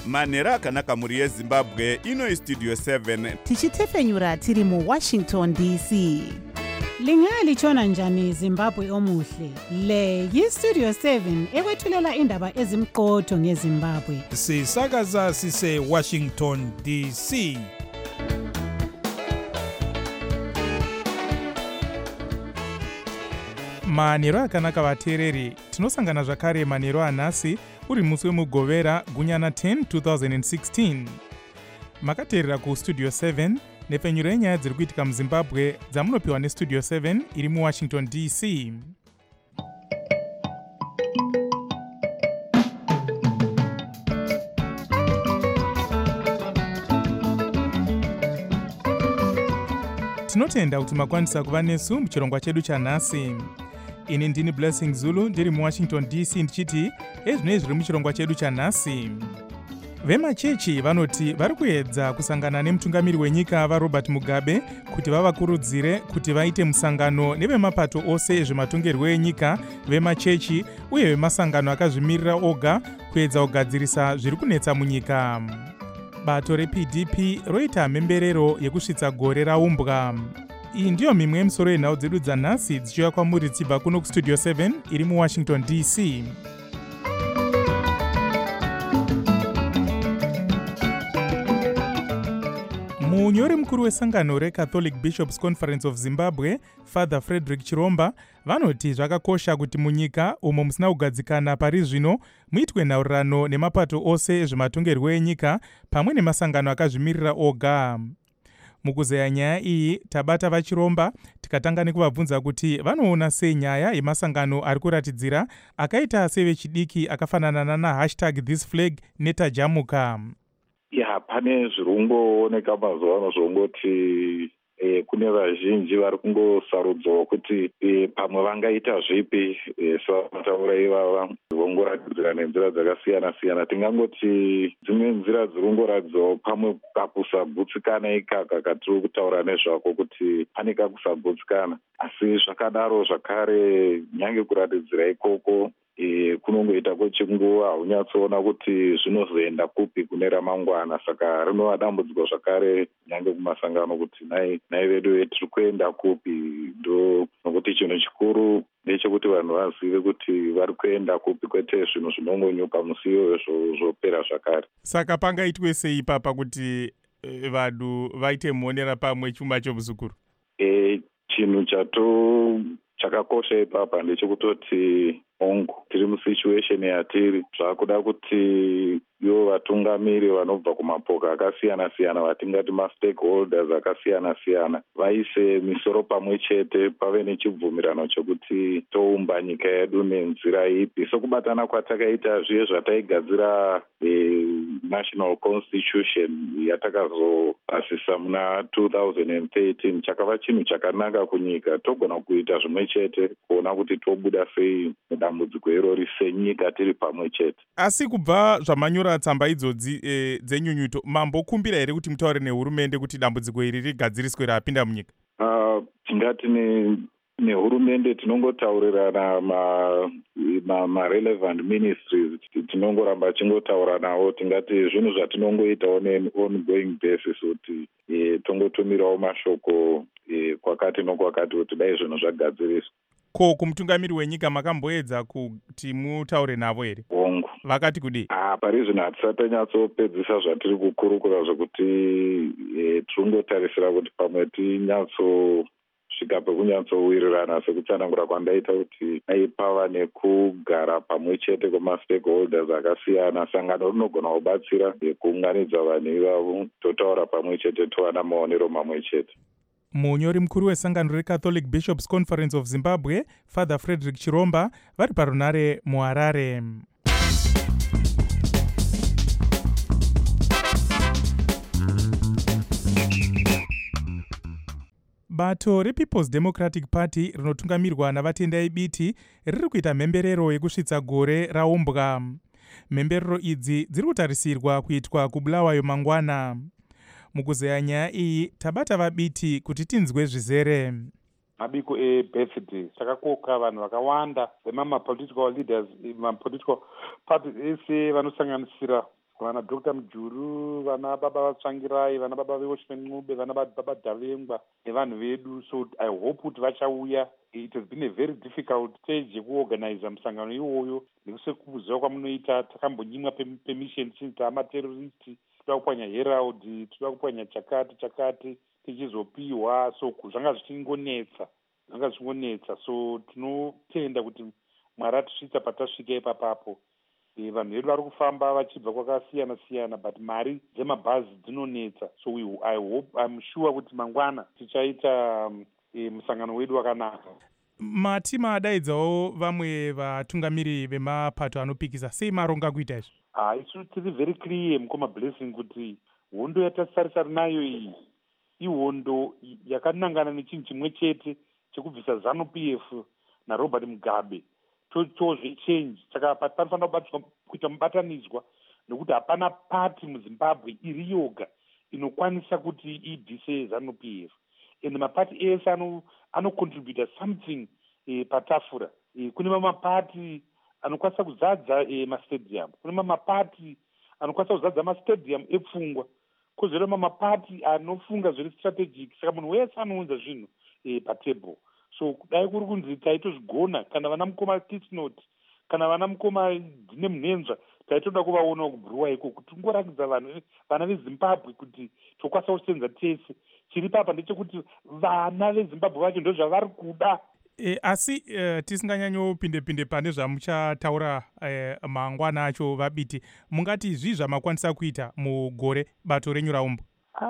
manhero akanaka mhuri yezimbabwe. Ino istudio 7 tichitefenyura tiri muWashington DC. Lingalitshona njani Zimbabwe omuhle? Le yistudio 7 ekwethulela indaba ezimqotho ngeZimbabwe. Sisakaza sise Washington DC. Manhero akanaka vateereri, tinosangana zvakare manhero anhasi uri musi wemugovera gunyana 10 2016. Makateerera kustudio 7 nepfenyuro yenyaya dziri kuitika muZimbabwe dzamunopiwa nestudio 7 iri muWashington DC. Tinotenda kuti makwanisa kuva nesu muchirongwa chedu chanhasi. Ini ndini Blessing Zulu ndiri muWashington DC ndichiti ezvinoi zviri muchirongwa chedu chanhasi. Vemachechi vanoti vari kuedza kusangana nemutungamiri wenyika vaRobert Mugabe kuti vavakurudzire kuti vaite musangano nevemapato ose ezvematongerwo enyika, vemachechi uye vemasangano akazvimirira oga kuedza kugadzirisa zviri kunetsa munyika. Bato rePDP roita mhemberero yekusvitsa gore raumbwa. Iyi ndiyo mimwe yemisoro yenhau dzedu dzanhasi dzichiuya kwamuri tichibva kuno kustudio 7 iri muWashington DC. Munyori mukuru wesangano reCatholic Bishops Conference of Zimbabwe, Father Frederick Chiromba, vanoti zvakakosha kuti munyika umo musina kugadzikana pari zvino muitwe nhaurirano nemapato ose ezvematongerwo enyika pamwe nemasangano akazvimirira oga. Mukuzeya nyaya iyi tabata vaChiromba tikatanga nekuvabvunza kuti vanoona sei nyaya yemasangano ari kuratidzira akaita sevechidiki akafanana #ThisFlag netajamuka. Pane zvirungooneka mazuva ano zvongoti kune vazhinji vari kungosarudzwa kuti pamwe vangaita zvipi sevataura ivava vongoratidzira nenzira dzakasiyana-siyana. Tingangoti dzimwe nzira dzirungoradzwawo pamwe kakusagutsikana ikaka katiri kutaura nezvako kuti pane kakusagutsikana, asi zvakadaro zvakare nyange kuratidzira ikoko kunongoita kwechinguva haunyatsoona kuti zvinozoenda kupi kune ramangwana. Saka rinova dambudziko zvakare nyange kumasangano kuti nai vedu tiri kuenda kupi. Ndo nokuti chinhu chikuru ndechekuti vanhu vazive kuti vari kuenda kupi, kwete zvinhu zvinongonyuka musi iyoyo zvopera zvakare. Saka pangaitwe sei ipapa kuti vanhu vaite muonera pamwe chuma chomuzukuru? Chinhu chakakosha ipapa ndechekutoti ongo tiri musituation yatiri, zvakuda kuti ivo vatungamiri vanobva kumapoka akasiyana-siyana, vatingati mastakeholders akasiyana-siyana, vaise misoro pamwe chete, pave nechibvumirano chekuti toumba nyika yedu nenzira ipi. Sokubatana kwatakaita zviye zvataigadzira national constitution yatakazopasisa muna 2013 chakava chinhu chakanaka kunyika. Togona kuita zvimwe chete kuona kuti tobuda sei mudambudziko irori senyika tiri pamwe chete. Asi kubva zvamanyora tsamba idzodzi dzenyunyuto, mambokumbira here kuti mutaure nehurumende kuti dambudziko iri rigadziriswe rapinda munyika? Tingati nehurumende tinongotaurirana ma-relevant ministries, tinongoramba chingotaura navo. Tingati zvinhu zvatinongoitawo ne-ongoing basis kuti tongotumirawo mashoko kwakati nokwakati kuti dai zvinhu zvagadziriswa. Ko kumutungamiri wenyika makamboedza kuti mutaure navo here? Ongo vakati kudii? Pari zvino hatisatanyatsoopedzisa zvatiri kukurukura zvokuti tiringotarisira kuti pamwe tinyatsosvika pekunyatsowirirana sekutsanangura kwandaita kuti aipava nekugara pamwe chete kwemastakeholders akasiyana. Sangano rinogona kubatsira kuunganidza vanhu ivavo, totaura pamwe chete, towana maonero mamwe chete. Munyori mukuru wesangano reCatholic Bishops Conference of Zimbabwe, Father Frederick Chiromba, vari parunare muHarare. Bato rePeople's Democratic Party rinotungamirwa navatendai biti riri kuita mhemberero yekusvitsa gore raumbwa. Mhemberero idzi dziri kutarisirwa kuitwa kuBulawayo mangwana. Mukuzeya nyaya iyi tabata vabiti kuti tinzwe zvizere. mabiko ebirthday takakoka vanhu vakawanda vemama political leaders, ma political parties ese vanosanganisira vana Dr. Mujuru, vana baba Vatsvangirai, vana baba Washman Ncube, vana baba Davengwa nevanhu vedu. So I hope kuti vachauya. It has been a very difficult stage yekuorganiza musangano iwoyo nekusekuziva kwamunoita. Takambonyimwa permission chinzi taamaterroristi, toda kupwanya Herald, toda kupwanya chakati tichizopiwa. So zvanga zvichingonetsa. So tinotenda kuti Mwari atisvitsa patasvika ipapapo. Vanhu vedu vari kufamba vachibva kwakasiyana but mari dzemabhazi dzinonetsa. So I'm sure kuti mangwana tichaita musangano wedu wakanaka. Matima adaidzawo vamwe vatungamiri vemapato anopikisa, sei maronga kuita izvo? Isu tiri very clear mukoma Blessing kuti hondo yatasarisana nayo iyi ihondo yakanangana nechinhu chimwe chete chekubvisa ZANU-PF naRobert Mugabe. Tozvichange saka panofanira kuita mubatanidzwa nekuti hapana pati muZimbabwe iri yoga inokwanisa kuti ibvise ZANU-PF, and mapati ese anocontributa something patafura. Kune mamapati anokwanisa kuzadza mastadium, kune mamapati anokwanisa kuzadza mastadium epfungwa, kozera mamapati anofunga zviri strategic. Saka munhu wese anounza zvinhu patable. So kudai kuri kunzi taitozvigona kana vana mukoma Tisnot kana vana mukoma Dzine Munenzva taitoda kuvaona kubhuruwa iko kuti tingorakidza vana veZimbabwe kuti tokwanisa kusenza tese. Chiri papa ndechekuti vana veZimbabwe vacho ndo zvavari kuda. Asi tisinganyanyopinde pane zvamuchataura mangwana acho vabiti, mungati zvii zvamakwanisa kuita mugore bato renyu raumbu?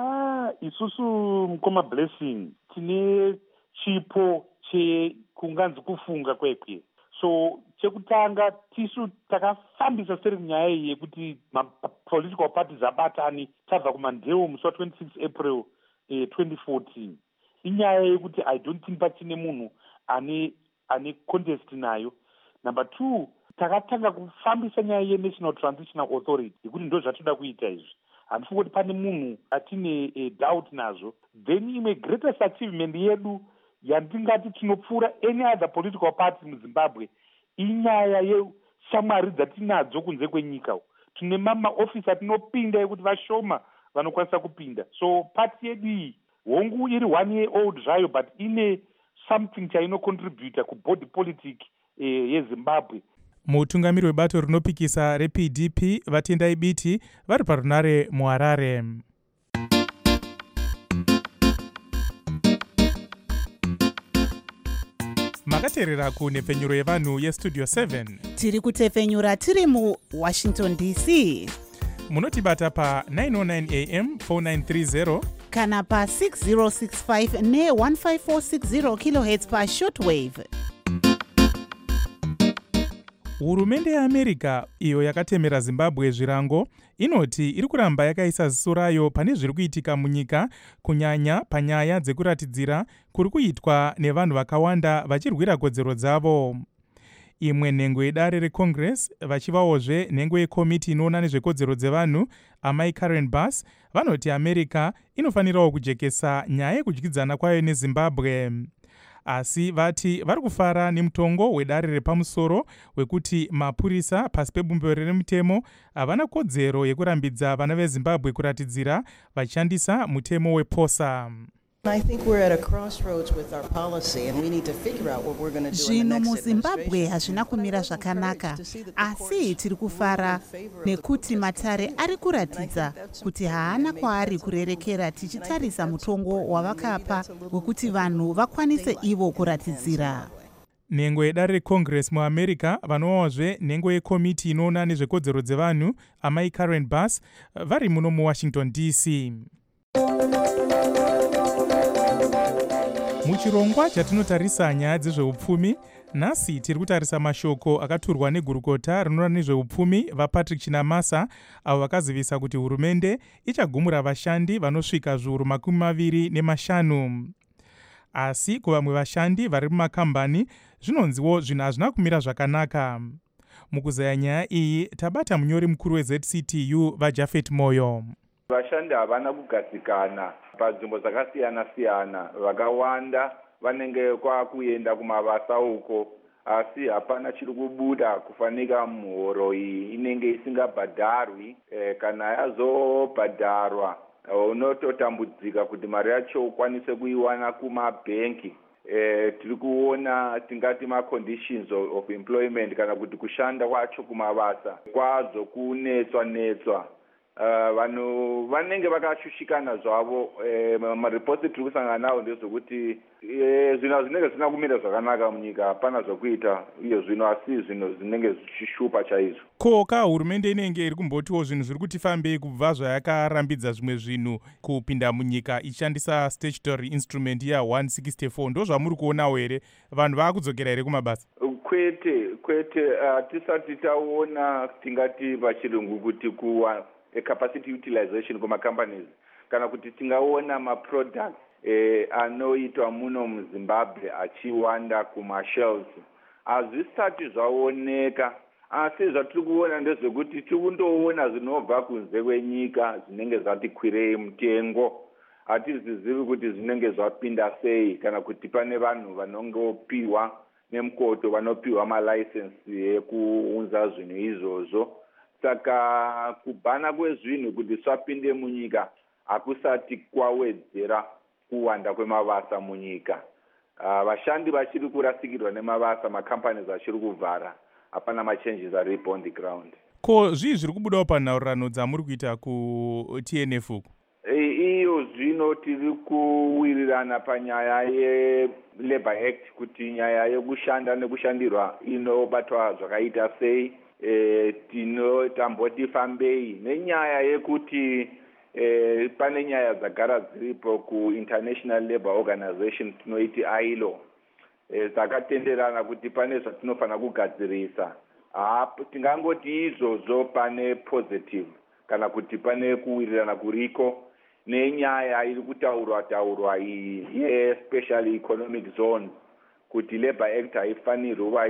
Isusu mukoma Blessing tine chipo chekunganzi kufunga kwekwe. So chekutanga tisu takafambisa seri nyaya iyi yekuti political parties abatani tabva kumandeu musi wa26 April 2014. Inyaya yekuti I don't think pachine munhu ane contest nayo. Number 2, takatanga kufambisa nyaya yeNational Transitional Authority yekuti ndo zvatoda kuita izvi. Handifungi kuti pane munhu atine doubt nazvo. Then imwe greatest achievement yedu yandingati tinopfuura any other political party muZimbabwe inyaya yeshamwari dzatinadzo kunze kwenyika. Tine maofisi atinopinda yekuti vashoma vanokwanisa kupinda. So party yedu iyi hongu iri 1 year old zvayo but ine something chainocontributa kubody politic yeZimbabwe. Mutungamiri webato rinopikisa rePDP Vatendai Biti vari parunare muHarare. Makateerera kunhepfenyuro yevanhu yestudio 7. Tiri kutepfenyura tiri muWashington DC. Munotibata pa 909 AM 4930 kana pa 6065 ne 15460 kHz pa shortwave. Hurumende yeAmerica iyo yakatemera Zimbabwe zvirango inoti iri kuramba yakaisa ziso rayo pane zviri kuitika munyika, kunyanya panyaya dzekuratidzira kuri kuitwa nevanhu vakawanda vachirwira kodzero dzavo. Imwe nhengo yedare reCongress vachivawozve nhengo yekomiti inoona nezvekodzero dzevanhu amai Karen Bass vanoti America inofanirawo kujekesa nyaya yekudyidzana kwayo neZimbabwe. Asi vati vari kufara nemutongo wedare repamusoro wekuti mapurisa pasi pebumbiro remutemo havana kodzero yekurambidza vana veZimbabwe kuratidzira vachishandisa mutemo wePOSA. I think we're at a crossroads with our policy and we need to figure out what we're going to do. Zvino muZimbabwe hazvina kumira zvakanaka, asi tiri kufara nekuti matare ari kuratidza kuti haana kwaari kurerekera tichitarisa mutongo wavakapa wekuti vanhu vakwanise ivo kuratidzira. Nhengo yedare reCongress muAmerica vanovawazve nhengo yekomiti inoona nezvekodzero dzevanhu amai Karen Bass vari muno muWashington DC. Muchirongwa chatinotarisa nyaya dzezveupfumi, nhasi tiri kutarisa mashoko akaturwa negurukota rinoona nezveupfumi vaPatrick Chinamasa avo vakazivisa kuti hurumende ichagumura vashandi vanosvika zviuru 25. Asi kuvamwe vashandi vari mumakambani zvinonziwo zvinhu hazvina kumira zvakanaka. Mukuzaya nyaya iyi tabata munyori mukuru weZCTU vaJafet Moyo. Vashandi havana kugadzikana panzvimbo dzakasiyana siyana, vakawanda vanenge kwakuenda kumabasa uko asi hapana chiri kubuda kufanika muhoro iyi inenge isingabhadharwi. Kana yazobhadharwa unototambudzika kuti mari yacho ukwanise kuiwana kumabhenki. Tiri kuona tingati ma-conditions of employment kana kuti kushanda kwacho kumabasa kwazo kunetswa. Vanhu vanenge vakashushikana zvavo. Maripoti tiri kusangana nawo ndezvokuti zvinhu zvinenge zvisina kumira zvakanaka munyika, hapana zvokuita iyo zvino, asi zvinhu zvinenge zvichishupa chaizvo. Koka hurumende inenge iri kumbotiwo zvinhu zviri kuti fambei kubva zvayakarambidza zvimwe zvinhu kupinda munyika ichishandisa statutory instrument ya 164. Ndo zvamuri kuonawo here? Vanhu vaakudzokera here kumabasa? Kwete, hatisati taona tingati pachirungu kuti kuwa capacity utilization kuma-companies, kana kuti tingaona ma-products anoitwa muno muZimbabwe achiwanda kuma-shelves. Hazvisati zvaoneka, asi zvatiri kuona ndezvekuti tiri kundoona zvinobva kunze kwenyika zvinenge zvati kwirei mutengo. Hatizizivi kuti zvinenge zvapinda sei, kana kuti pane vanhu vanongopiwa nemukoto vanopiwa malicense ekuunza zvinhu izvozvo. Saka kubhana kwezvinhu kuti svapinde munyika hakusati kwawedzera kuwanda kwemabasa munyika. Vashandi vachiri kurasikirwa nemabasa, ma-companies achiri kuvhara, hapana ma-changes aripo on the ground. Ko zvii zviri kubudawo panhaurirano dzamuri kuita ku-TNF uku? Iyo zvino tiri kuwirirana panyaya ye-Labour Act kuti nyaya yekushanda nekushandirwa inobatwa zvakaita sei. Tinotamboti fambei nenyaya yekuti pane nyaya dzagara dziripo ku-International Labour Organization tinoiti ILO. Dzakatenderana kuti pane zvatinofanira kugadzirisa. Tingangoti izvozvo pane positive kana kuti pane kuwirirana kuriko nenyaya iri kutaurwa iyi ye-special economic zone, kuti Labour Act haifanirwi kuva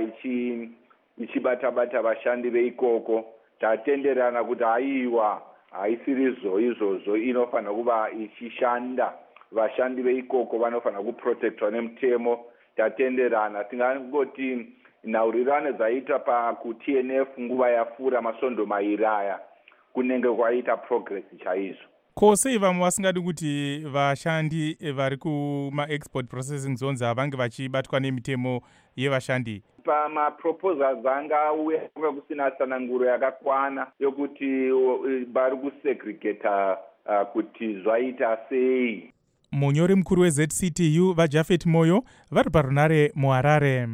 ichibata vashandi veikoko. Tatenderana kuti haiwa, haisiri izvozvo, inofanira kuva ichishanda. Vashandi veikoko vanofanira kuprotectwa nemutemo. Tatenderana. Tingangoti nhaurirano dzaita ku-TNF nguva yapfuura masondo mairi aya kunenge kwaita progress chaizvo. Ko sei vamwe vasingadi kuti vashandi vari kuma-export processing zones havange vachibatwa nemitemo yevashandi? Pama-proposals angauya kunge kusina tsananguro yakakwana yokuti vari kusegregata kuti zvaita sei. Munyori mukuru weZCTU vaJafet Moyo vari parunare muHarare.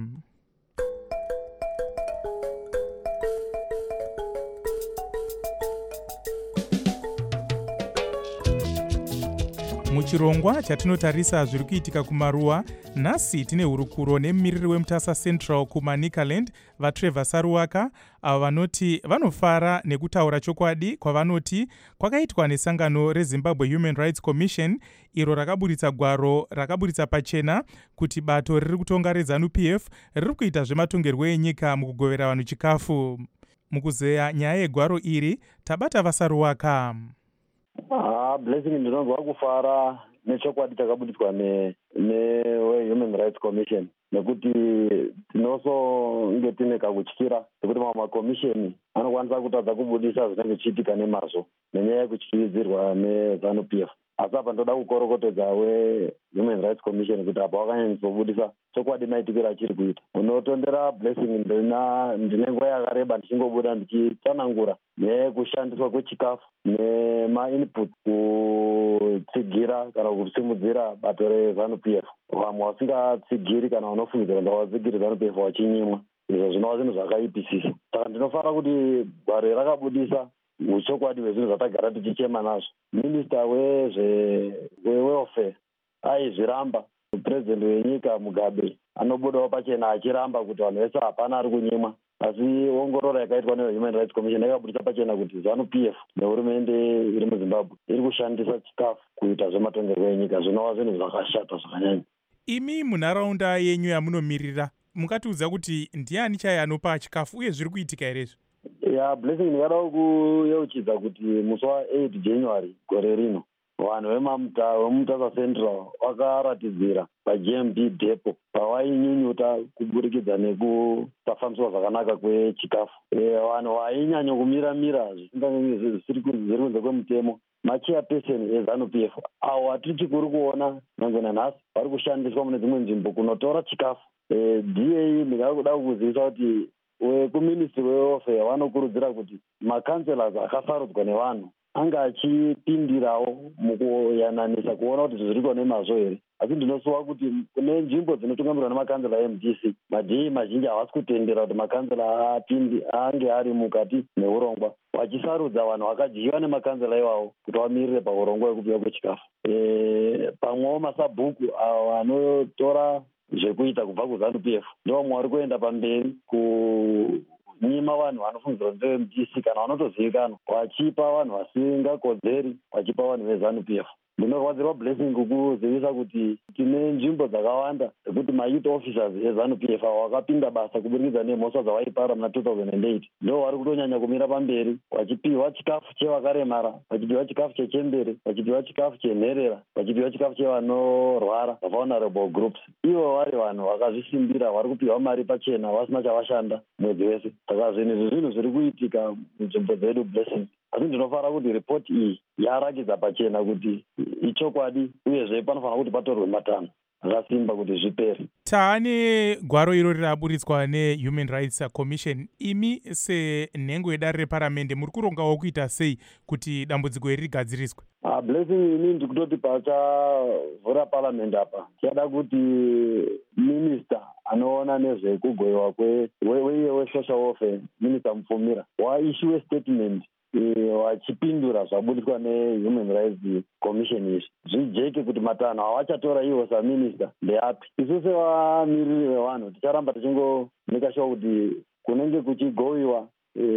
Muchirongwa chatinotarisa zviri kuitika kumaruwa, nhasi tine hurukuro nemumiriri weMutasa Central kuManicaland vaTrevor Saruwaka, avo vanoti vanofara nekutaura chokwadi kwavanoti kwakaitwa nesangano reZimbabwe Human Rights Commission, iro rakaburitsa gwaro rakaburitsa pachena kuti bato riri kutonga reZANU-PF riri kuita zvematongerwo enyika mukugovera vanhu chikafu. Mukuzeya nyaya yegwaro iri tabata vaSaruwaka. Blessing ndinonzwa kufara nechokwadi chakabuditswa ne-Human Rights Commission, nekuti tinosonge tine kakutyira nekuti mamwe makomisheni anokwanisa kutadza kubudisa zvinenge zvichiitika nemazvo nenyaya yekutyiridzirwa neZANU-PF. Asi apa ndoda kukorokotedza we-Human Rights Commission kuti apa wakanyanyisobudisa chokwadi maitikiro achiri kuita. Unotondera Blessing, ndine nguva yakareba ndichingobuda ndichitsanangura nekushandiswa kwechikafu nema-input kutsigira kana kusimudzira bato reZANU-PF. Vamwe vasingatsigiri kana vanofungidzira kuti vavatsigiri ZANU-PF vachinyimwa, izvo zvinova zvinhu zvakaipisisa. Saka ndinofanira kuti gwaro rakabudisa uchokwadi hwezvinhu zvatagara tichichema nazvo. Minista wewelfare aizviramba. President wenyika Mugabe anobudawo pachena achiramba kuti vanhu vese hapana ari kunyimwa. Asi ongororo yakaitwa neHuman Rights Commission yakabudisa pachena kuti ZANU-PF nehurumende iri muZimbabwe iri kushandisa chikafu kuita zvematongerwo enyika, zvinova zvinhu zvakashata zvakanyanya. Imi munharaunda yenyu yamunomirira, mungatiudza kuti ndiani chaiye anopa chikafu uye zviri kuitika here izvo? Blessing, ndingada kuyeuchidza kuti musi wa8 January gore rino vanhu vemutasa central vakaratidzira pagmb depo pavainyunyuta kuburikidza nekusafambiswa zvakanaka kwechikafu. Vanhu vainyanya kumiramira zvisiri kunze kwemutemo machairperson eZANU-PF avo hatiri chikuru kuona nange nanhasi vari kushandiswa mune dzimwe nzvimbo kunotora chikafu. DA ndingakuda kukuzivisa kuti wekuministry weofare vanokurudzira kuti makanselas akasarudzwa nevanhu anga achipindirawo mukuyananisa kuona kuti zviri kuva nemazvo here. Asi ndinosuwa kuti kune nzvimbo dzinotungamirwa nemakansela eMDC madhii mazhinji havasi kutendera kuti makansela ange ari mukati neurongwa, vachisarudza vanhu vakadyiwa nemakansela iwavo kuti vamirire paurongwa hwekupiwa kwechikafu. Pamwewo masabhuku avo anotora zvekuita kubva kuZANU-PF ndovamwe vari kuenda pamberi kunyima vanhu vanofungidzwa kuti MDC kana vanotozivikanwa, vachipa vanhu vasingakodzeri, vachipa vanhu veZANU-PF. Ndinorwadzirwa Blessing kukuzivisa kuti tine nzvimbo dzakawanda dzekuti mayouth officers eZANU-PF avo vakapinda basa kuburikidza nemhosva dzavaipara muna 2008 ndo vari kutonyanya kumira pamberi vachipiwa chikafu chevakaremara, vachipiwa chikafu chechembere, vachipiwa chikafu chenherera, vachipiwa chikafu chevanorwara, vulnerable groups. Ivo vari vanhu vakazvisimbira, vari kupiwa mari pachena vasina chavashanda mwedzi wese. Saka zvinhu zviri kuitika munzvimbo dzedu Blessing. Asi ndinofara kuti ripoti iyi yarakidza pachena kuti ichokwadi uyezve panofanira kuti patorwe matanho akasimba kuti zvipere. Taane gwaro irori raburitswa neHuman Rights Commission, imi senhengo yedare reparamende muri kurongawo kuita sei kuti dambudziko iri rigadziriswe? Blessing, ini ndikutoti pachavhura paramende apa tichada kuti minista anoona nezvekugoyiwa wesocial welfare, minista Mufumira, waishiwe statement wachipindura zvabudiswa neHuman Rights Commission izvi zvijeke kuti matanho avachatora ivo saminista ndeapi. Isu sevamiriri vevanhu ticharamba tichingomeka sure kuti kunenge kuchigowiwa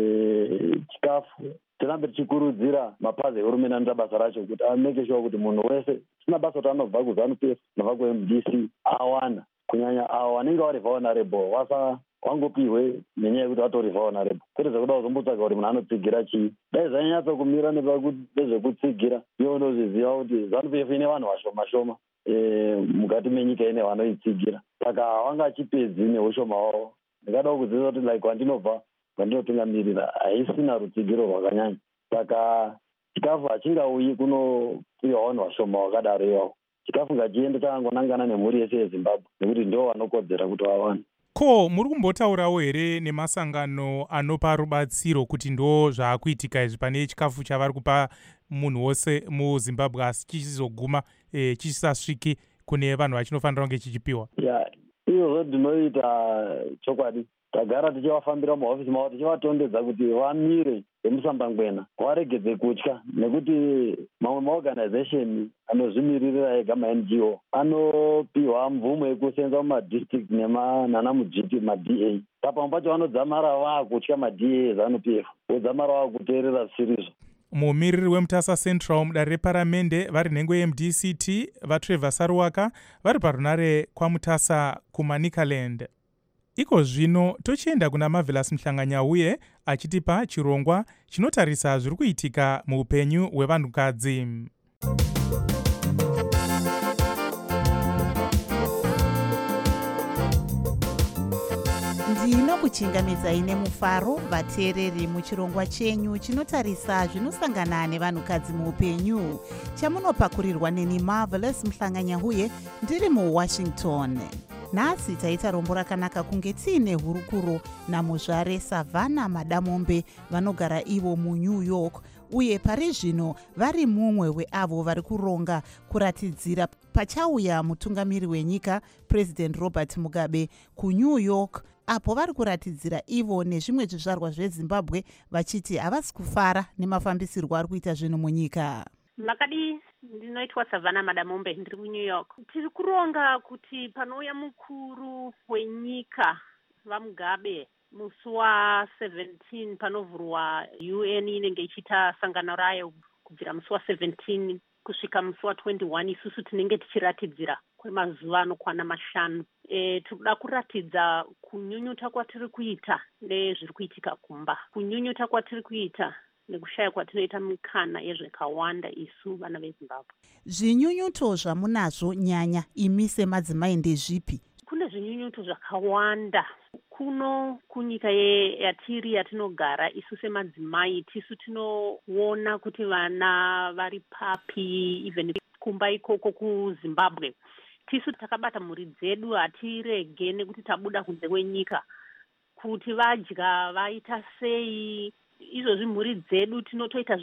chikafu tirambe tichikurudzira mapazi ehurumende anoita basa racho kuti ameke sure kuti munhu wese sina basa kuti anobva kuZANU-PF nobva kuMDC awana, kunyanya avo vanenge vari vulnerable wangopiwe nenyaya yekuti vatori vulnerable, kwete zvekuda kuzombotsvaga kuti munhu anotsigira chii. Dai zvainyatsa kumira nezvekutsigira ivo ndozviziva kuti ZANU-PF ine vanhu vashoma mukati menyika ine vanoitsigira, saka havanga achipedzi neushoma wavo. Ndingada kuziva kuti kwandinobva kwandinotungamirira haisina rutsigiro rwakanyanya, saka chikafu hachingauyi kunopiwa vanhu vashoma vakadaro ivavo. Chikafu ngachiende chakangonangana nemhuri yese yeZimbabwe nekuti ndo vanokodzera kuti vawane. Ko muri kumbotaurawo here nemasangano anopa rubatsiro kuti ndo zvaakuitika izvi pane chikafu chavari kupa munhu wose muZimbabwe asi chichizoguma chisasviki kune vanhu vachinofanira kunge chichipiwa? Izvozvo ndinoita chokwadi. Tagara tichivafambira muhofisi mavo tichivatondedza kuti vamire vemusambangwena varegedze kutya, nekuti mamwe maorganization anozvimiririra ega ma-NGO anopiwa mvumo yekusenza mumadistrict nanamujiti ma-DA. Pamwe pacho vanodzamara vaakutya ma-DA eZANU-PF, vodzamara vaakuteerera zvisizvo. Mumiriri weMutasa Central mudare reparamende vari nhengo yeMDCT vaTrevor Saruwaka vari parunare kwaMutasa kuManicaland. Iko zvino tochienda kuna Marvelous Mhlanganyauye achitipa chirongwa chinotarisa zviri kuitika muupenyu hwevanhukadzi. ndinokuchingamidzai nemufaro vateereri muchirongwa chenyu chinotarisa zvinosangana nevanhukadzi muupenyu chamunopakurirwa neni Marvelous Mhlanganyauye ndiri muWashington. Nhasi taita rombo rakanaka kunge tiine hurukuro namuzvare Savannah Madamombe vanogara ivo muNew York, uye pari zvino vari mumwe weavo vari kuronga kuratidzira pachauya mutungamiri wenyika President Robert Mugabe kuNew York, apo vari kuratidzira ivo nezvimwe zvizvarwa zveZimbabwe vachiti havasi kufara nemafambisirwo ari kuita zvinhu munyika. Makadi, ndinoitwa Savannah Madamombe, ndiri kuNew York. Tiri kuronga kuti panouya mukuru wenyika vaMugabe musi wa17 panovhurwa UN inenge ichiita sangano rayo kubvira musi wa17 kusvika musi wa21 isusu tinenge tichiratidzira kwemazuva anokwana 5. Tikuda kuratidza kunyunyuta kwatiri kuita nezviri kuitika kumba, kunyunyuta kwatiri kuita nekushaya kwatinoita mikana yezvakawanda isu vana vezimbabwe. Zvinyunyuto zvamunazvo nyanya imi semadzimai ndezvipi? Kune zvinyunyuto zvakawanda kuno kunyika yatiri yatinogara. Isu semadzimai tisu tinoona kuti vana vari papi, even kumba ikoko kuZimbabwe. Tisu takabata mhuri dzedu, hatirege nekuti tabuda kunze kwenyika kuti vadya vaita sei. Izvozvi mhuri dzedu tinotoita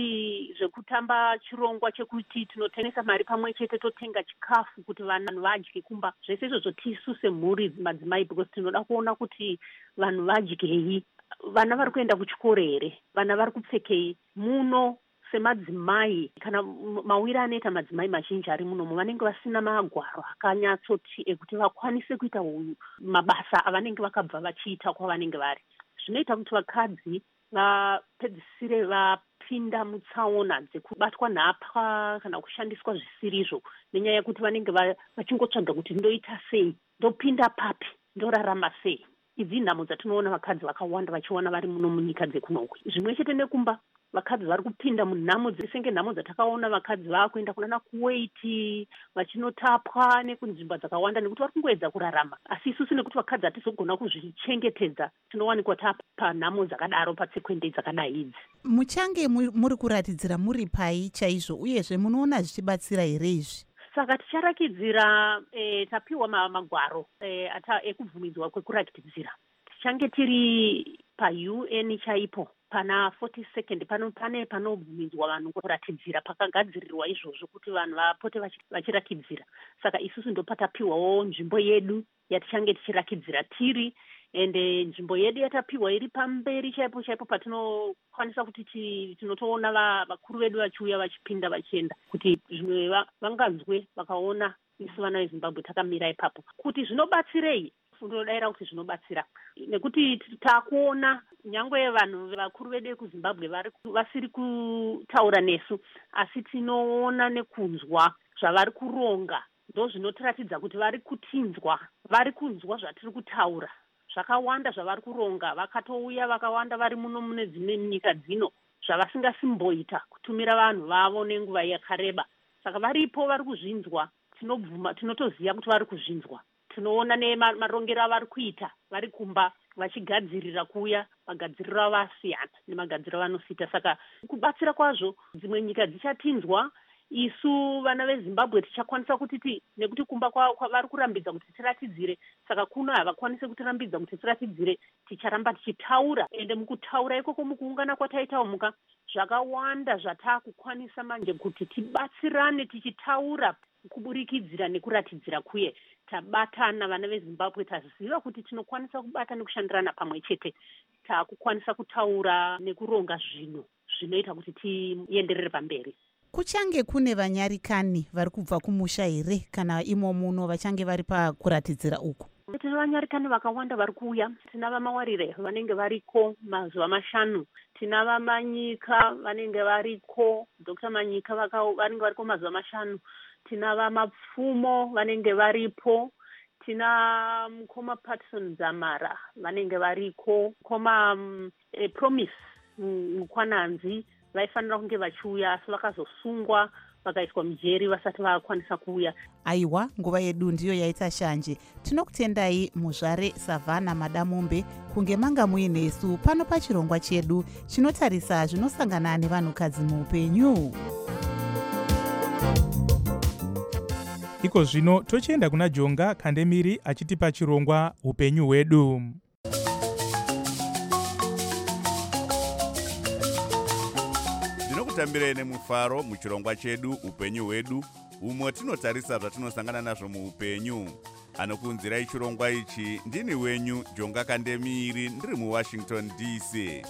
zvekutamba chirongwa chekuti tinotengesa mari pamwe chete totenga chikafu kuti vanhu vadye kumba. Zvese izvozvo tisu semhuri madzimai, because tinoda kuona kuti vanhu vadyei, vana vari kuenda kuchikoro here, vana vari kupfekei. Muno semadzimai, kana mawira anoita madzimai mazhinji ari munomu, vanenge vasina magwaro akanyatsoti ekuti vakwanise kuita mabasa avanenge vakabva vachiita kwavanenge vari. Zvinoita kuti vakadzi vapedzisire vapinda mutsaona dzekubatwa nhapwa kana kushandiswa zvisirizvo, nenyaya yekuti vanenge vachingotsvaga kuti ndoita sei, ndopinda papi, ndorarama sei. Idzi nhamo dzatinoona vakadzi vakawanda vachiwana vari muno munyika dzekunoku. Zvimwe chete nekumba, vakadzi vari kupinda munhamo senge nhamo dzatakaona vakadzi vakuenda kunana Kuwait vachinotapwa nekunzvimbo dzakawanda nekuti vari kungoedza kurarama. Asi isusu nekuti vakadzi hatizogona kuzvichengetedza, tinowanikwa tapa nhamo dzakadaro patsekwende dzakadai idzi. Muchange muri kuratidzira muri pai chaizvo, uyezve munoona zvichibatsira here izvi? Saka ticharakidzira tapiwa magwaro ekubvumidzwa kwekuratidzira. Tichange tiri paUN chaipo pana 42nd pane panobvumidzwa vanhu kuratidzira, pakagadzirirwa izvozvo kuti vanhu vapote vachirakidzira. Saka isusu ndopatapiwawo nzvimbo yedu yatichange tichirakidzira tiri, ende nzvimbo yedu yatapiwa iri pamberi chaipo chaipo patinokwanisa kuti tinotoona vakuru vedu vachiuya vachipinda vachienda, kuti zvimwe vanganzwe vakaona isu vana veZimbabwe takamira ipapo. Kuti zvinobatsirei? Ndodayira kuti zvinobatsira nekuti takuona nyangwe vanhu vakuru vedu kuZimbabwe vasiri kutaura nesu, asi tinoona nekunzwa zvavari kuronga, ndozvinotiratidza kuti vari kutinzwa, vari kunzwa zvatiri kutaura. Zvakawanda zvavari kuronga, vakatouya vakawanda vari muno mune dzimwe nyika dzino, zvavasingasimboita kutumira vanhu vavo nenguva yakareba. Saka varipo vari kuzvinzwa, tinobvuma, tinotoziva kuti vari kuzvinzwa. Tinoona nemarongero avari kuita, vari kumba vachigadzirira kuuya, magadziriro avasiyana nemagadziriro avanosita. Saka kubatsira kwazvo dzimwe nyika dzichatinzwa, isu vana veZimbabwe tichakwanisa kuti nekuti kumba vari kurambidza kuti tiratidzire, saka kuno havakwanise kutirambidza kuti tiratidzire, ticharamba tichitaura. Ende mukutaura ikoko, mukuungana kwataita muka, zvakawanda zvatakukwanisa manje kuti tibatsirane tichitaura kuburikidzira nekuratidzira kuye. Tabatana vana veZimbabwe, taziva kuti tinokwanisa kubata nekushandirana pamwe chete. Takukwanisa kutaura nekuronga zvinhu zvinoita kuti tienderere pamberi. Kuchange kune vanyarikani vari kubva kumusha here, kana imo muno vachange vari pakuratidzira uku? Tine vanyarikani vakawanda vari kuuya. Tina vamawarire vanenge variko mazuva 5. Tina vamanyika vanenge variko, Dr. Manyika vanenge variko mazuva 5. Tina vamapfumo vanenge varipo. Tina mukoma Patson Zamara vanenge variko. Mukoma Promise Mukwananzi vaifanira kunge vachiuya, asi vakazosungwa vakaiswa mujeri vasati vakwanisa kuuya. Aiwa, nguva yedu ndiyo yaita shanje. Tinokutendai muzvare Savannah Madamombe kunge manga muinesu pano pachirongwa chedu chinotarisa zvinosangana nevanhukadzi muupenyu. Iko zvino tochienda kuna Jonga Kandemiri achitipa chirongwa upenyu hwedu. Ndinokutambirei nemufaro muchirongwa chedu upenyu hwedu, umwe tinotarisa zvatinosangana nazvo muupenyu. Anokunzirai chirongwa ichi ndini wenyu Jonga Kandemiri, ndiri muWashington DC.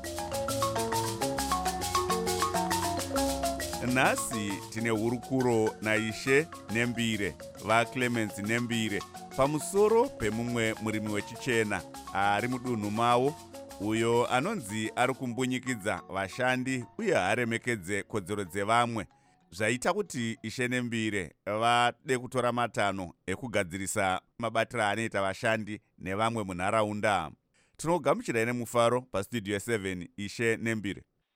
Nhasi tine hurukuro naIshe Nembire, vaClemens Nembire, pamusoro pemumwe murimi wechichena ari mudunhu mavo, uyo anonzi ari kumbunyikidza vashandi uye haremekedze kodzero dzevamwe. Zvaita kuti Ishe Nembire vade kutora matanho ekugadzirisa mabatiro anoita vashandi nevamwe munharaunda. Tinogamuchirai nemufaro pastudio 7 Ishe Nembire.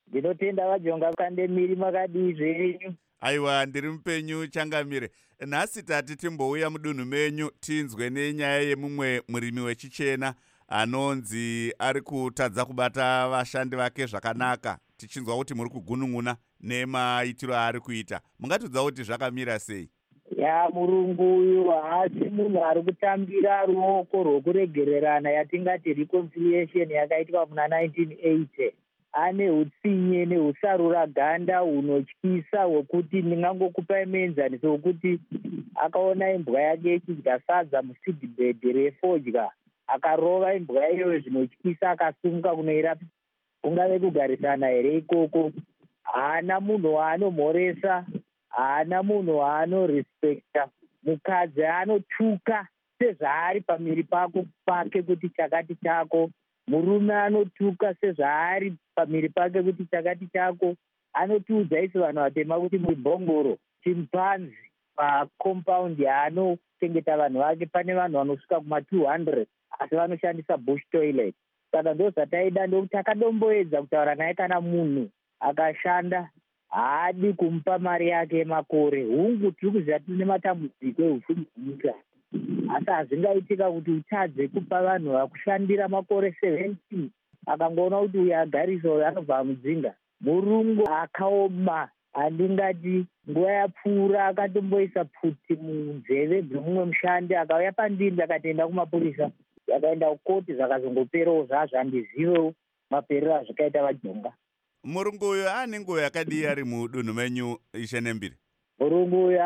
ndinotenda vajonga kandemiri makadii zvenyu. Aiwa, ndiri mupenyu Changamire. Nhasi tati timbouya mudunhu menyu tinzwe nenyaya yemumwe murimi wechichena anonzi ari kutadza kubata vashandi vake zvakanaka, tichinzwa kuti muri kugunun'una nemaitiro aari kuita. Mungatudza kuti zvakamira sei? Murungu uyu haasi munhu ari kutambira ruoko rwokuregererana yatingati reconciliation yakaitwa muna 1980. Ane utsinye neusarura ganda hunotyisa hwekuti ndingangokupai muenzaniso wekuti akaona imbwa yake ichidya sadza musidhibhedhi refodya, akarova imbwa iyoyo zvinotyisa akasunga kunoirapa. Kungave kugarisana here ikoko? Haana munhu waanomhoresa, haana munhu waanorespekta. Mukadzi anotuka sezvaari pamiri pake kuti chakati chako. Murume anotuka sezvaari pamiri pake kuti chakati chako. Anotiudza isi vanhu vatema kuti mubhongoro chimpanzi pakompaundi yaanochengeta vanhu vake pane vanhu vanosvika kuma200 asi vanoshandisa bush toilet. Saka ndo zvataida ndokuti akadomboedza kutaura naye kana munhu akashanda haadi kumupa mari yake yemakore. Hungu tiri kuziva tine matambudziko ehupfumi hwenyika, asi hazvingaitika kuti utadze kupa vanhu vakushandira makore 17 akangoona kuti uyu agarisa uyu anobva mudzinga. Murungu akaoma, handingati nguva yapfuura akatomboisa pfuti munzeve dzemumwe mushandi, akauya pandiri akatoenda kumapurisa, akaenda kukoti, zvakazongoperawo zvazvandizivewo maperero azvikaita vajonga. Murungu uyu ane nguva yakadii ari mudunhu menyu Ishe Nembire? Murungu uyu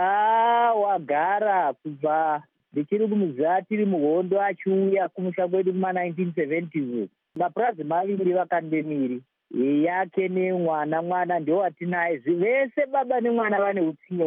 wagara kubva ndichiri kumuziva tiri muhondo achiuya kumusha kwedu kuma 1970s. Mapurazi maviri vakandemiri yake nemwana ndio watinaye. Vese baba nemwana vane utsinye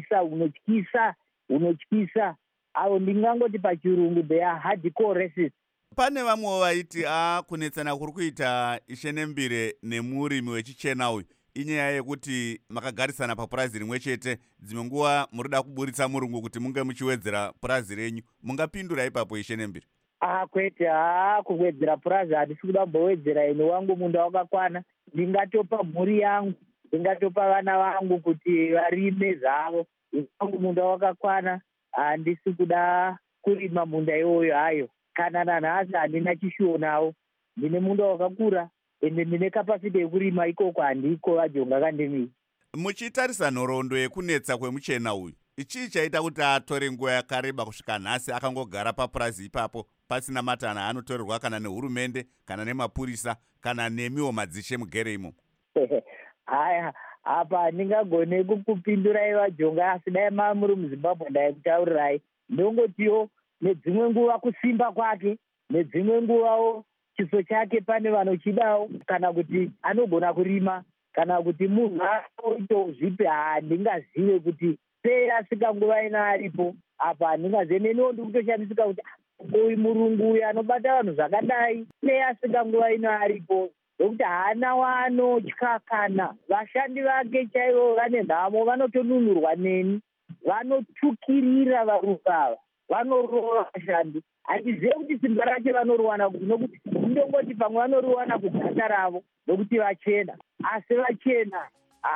unotyisa. Avo ndingangoti pachirungu they are hardcore racist. Pane vamwewo vaiti kunetsana kuri kuita Ishe Nembire nemurimi wechichena uyu inyaya yekuti makagarisana papurazi rimwe chete, dzimwe nguva murida kuburitsa murungu kuti munge muchiwedzera purazi renyu. Mungapindura ipapo Ishe Nembire? Kwete, kuwedzera purazi handisi kuda kumbowedzera ine wangu munda wakakwana. Ndingatopa mhuri yangu, ndingatopa vana vangu kuti varime zvavo. Wangu munda wakakwana, handisi kuda kurima munda iwoyo hayo. Kana nanhasi handina chishuwo nawo. Ndine munda wakakura ende ndine kapasiti yekurima ikoko handiko vajonga kandemiri. Muchitarisa nhoroondo yekunetsa kwemuchena uyu, ichii chaita kuti atore nguva yakareba kusvika nhasi akangogara papurazi ipapo pasina matana anotorerwa kana nehurumende kana nemapurisa kana nemiwo madzishe mugere imo? Haya, apa handingagone kukupindurai vajonga, asi dai muri muZimbabwe ndaikutaurirai. Ndongotiwo nedzimwe nguva kusimba kwake, nedzimwe nguvawo chiso chake pane vanochidawo, kana kuti anogona kurima, kana kuti munhu aoitawo zvipi handingazive kuti sei asvika nguva ina aripo. Apa handingazive, neniwo ndiri kutoshandisika kuti uyu murungu uyu anobata vanhu zvakadai sei asvika nguva ina aripo, nokuti haana waanotya. Kana vashandi vake chaivo vane nhamo, vanotonunurwa neni, vanotukirira varume ava, vanorova vashandi. Handizive kuti simba racho vanoriwana kuti, nokuti ndongoti pamwe vanoriwana kuganda ravo nokuti vachena, asi vachena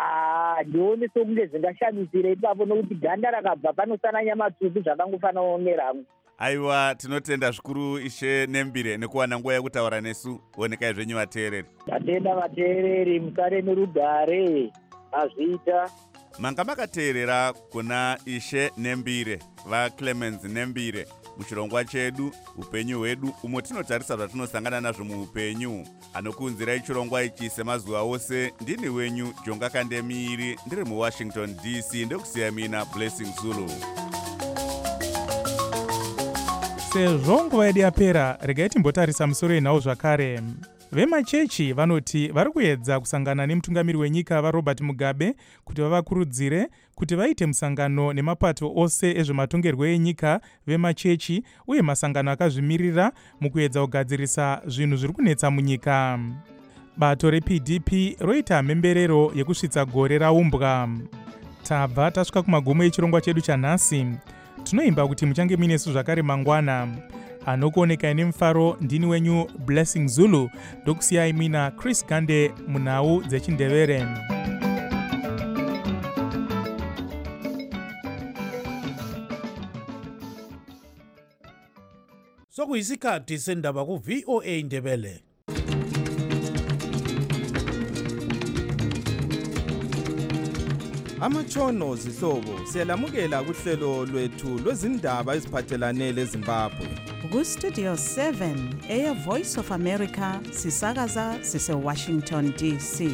ndione sokunge zvingashamisira ipapo, nokuti ganda rakabva panosana nyama tsvuku zvakangofanawo nerangu. Aiwa, tinotenda zvikuru Ishe Nembire nekuwana nguva yekutaura nesu. Onekai zvenyu vateereri. Tatenda vateereri, musare nerugare. Azviita manga makateerera kuna Ishe Nembire, vaClemens Nembire, muchirongwa chedu upenyu hwedu, umo tinotarisa zvatinosangana nazvo muupenyu. Anokunzirai chirongwa ichi semazuva ose ndini wenyu Jonga Kandemiri, ndiri muWashington DC. Ndekusiya mina Blessing Zulu. Sezvo nguva yedu yapera, regai timbotarisa musoro yenhau zvakare. Vemachechi vanoti vari kuedza kusangana nemutungamiri wenyika vaRobert Mugabe kuti vavakurudzire kuti vaite musangano nemapato ose ezvematongerwo enyika vemachechi uye masangano akazvimirira mukuedza kugadzirisa zvinhu zviri kunetsa munyika. Bato rePDP roita mhemberero yekusvitsa gore raumbwa. Tabva tasvika kumagumo echirongwa chedu chanhasi. Tinoimba kuti muchange minesu zvakare mangwana. anokuoneka ine mfaro ndini wenyu Blessing Zulu ndokusiyai mina Chris Gande munhau dzechindevere. Sokuyisikhathi sendaba ku VOA Indebele. Amatshono zihlobo siyalamukela kuhlelo lwethu lwezindaba eziphathelane leZimbabwe. Ku Studio 7 eya Voice of America sisakaza sise Washington DC.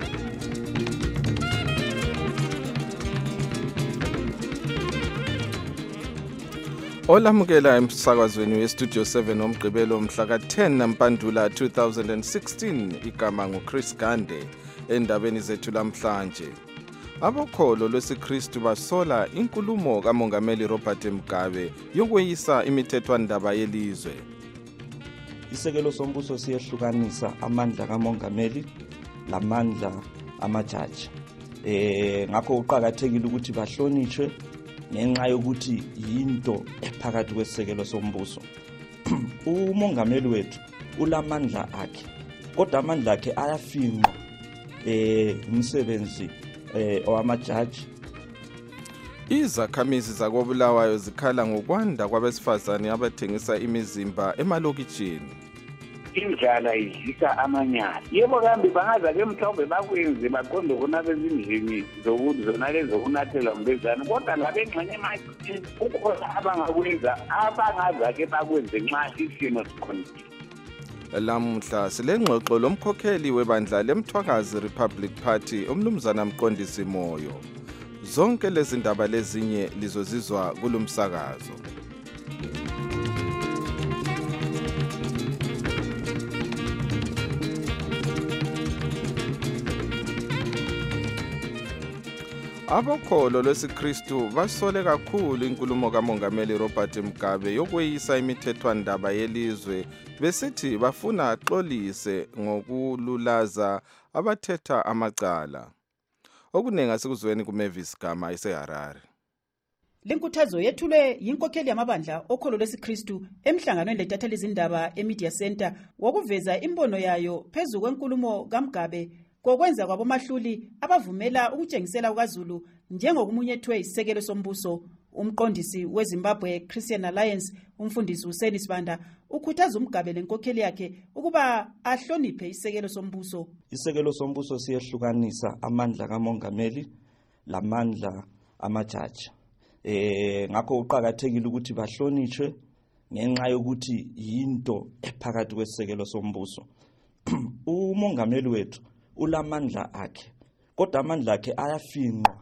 Olamukela emsakazweni weStudio 7 omgqibelo mhla ka-10 Mpandula 2016 igama nguChris Gande endabeni zethu lamhlanje. Abokholo lwesiKristu basola inkulumo kaMongameli Robert Mugabe yokweyisa imithethwandaba yelizwe. Isekelo sombuso siyehlukanisa amandla kaMongameli lamandla amajaji. Ngakho uqhakathekile ukuthi bahlonishwe ngenxa yokuthi yinto ephakathi kwesekelo sombuso. Umongameli wethu ulamandla akhe, kodwa amandla akhe ayafinqwa umsebenzi owamajaji. Izakhamizi zakoBulawayo zikhala ngokwanda kwabesifazane abathengisa imizimba emalokitshini. Indlala idlisa amanyala. Yebo kambe bangaza ke mhlawumbe bakwenze baqonde khona bezindlini zona lezo kunathela mbezana, kodwa labengxenye manje ukhona abangakwenza abangaza ke bakwenze nxa isimo sikhonile. Lamhla silengxoxo lomkhokheli webandla leMthwakazi Republic Party umnumzana Mqondisi Moyo. Zonke lezi ndaba lezinye lizozizwa kulomsakazo. Abokholo lwesiKristu basole kakhulu inkulumo kaMongameli Robert Mugabe yokweyisa imithethwandaba yelizwe besithi bafuna axolise ngokululaza abathetha amacala. Okunenga sikuzweni kuMavis Gama eseHarare. Lenkuthazo yethulwe yinkokheli yamabandla okholo lwesiKristu emhlanganweni lethathela izindaba eMedia Center wokuveza imbono yayo phezu kwenkulumo kaMugabe kokwenza kwabomahluli abavumela ukutshengisela kukaZulu njengokumunyethwe isekelo sombuso. Umqondisi weZimbabwe Christian Alliance umfundisi uSeni Sibanda ukhuthaza uMugabe lenkokheli yakhe ukuba ahloniphe isekelo sombuso. Isekelo sombuso siyehlukanisa amandla kaMongameli lamandla amajaji. Ngakho uqhakathekile ukuthi bahlonishwe ngenxa yokuthi yinto ephakathi kwesekelo sombuso. Umongameli wethu ulamandla akhe, kodwa amandla akhe ayafinqwa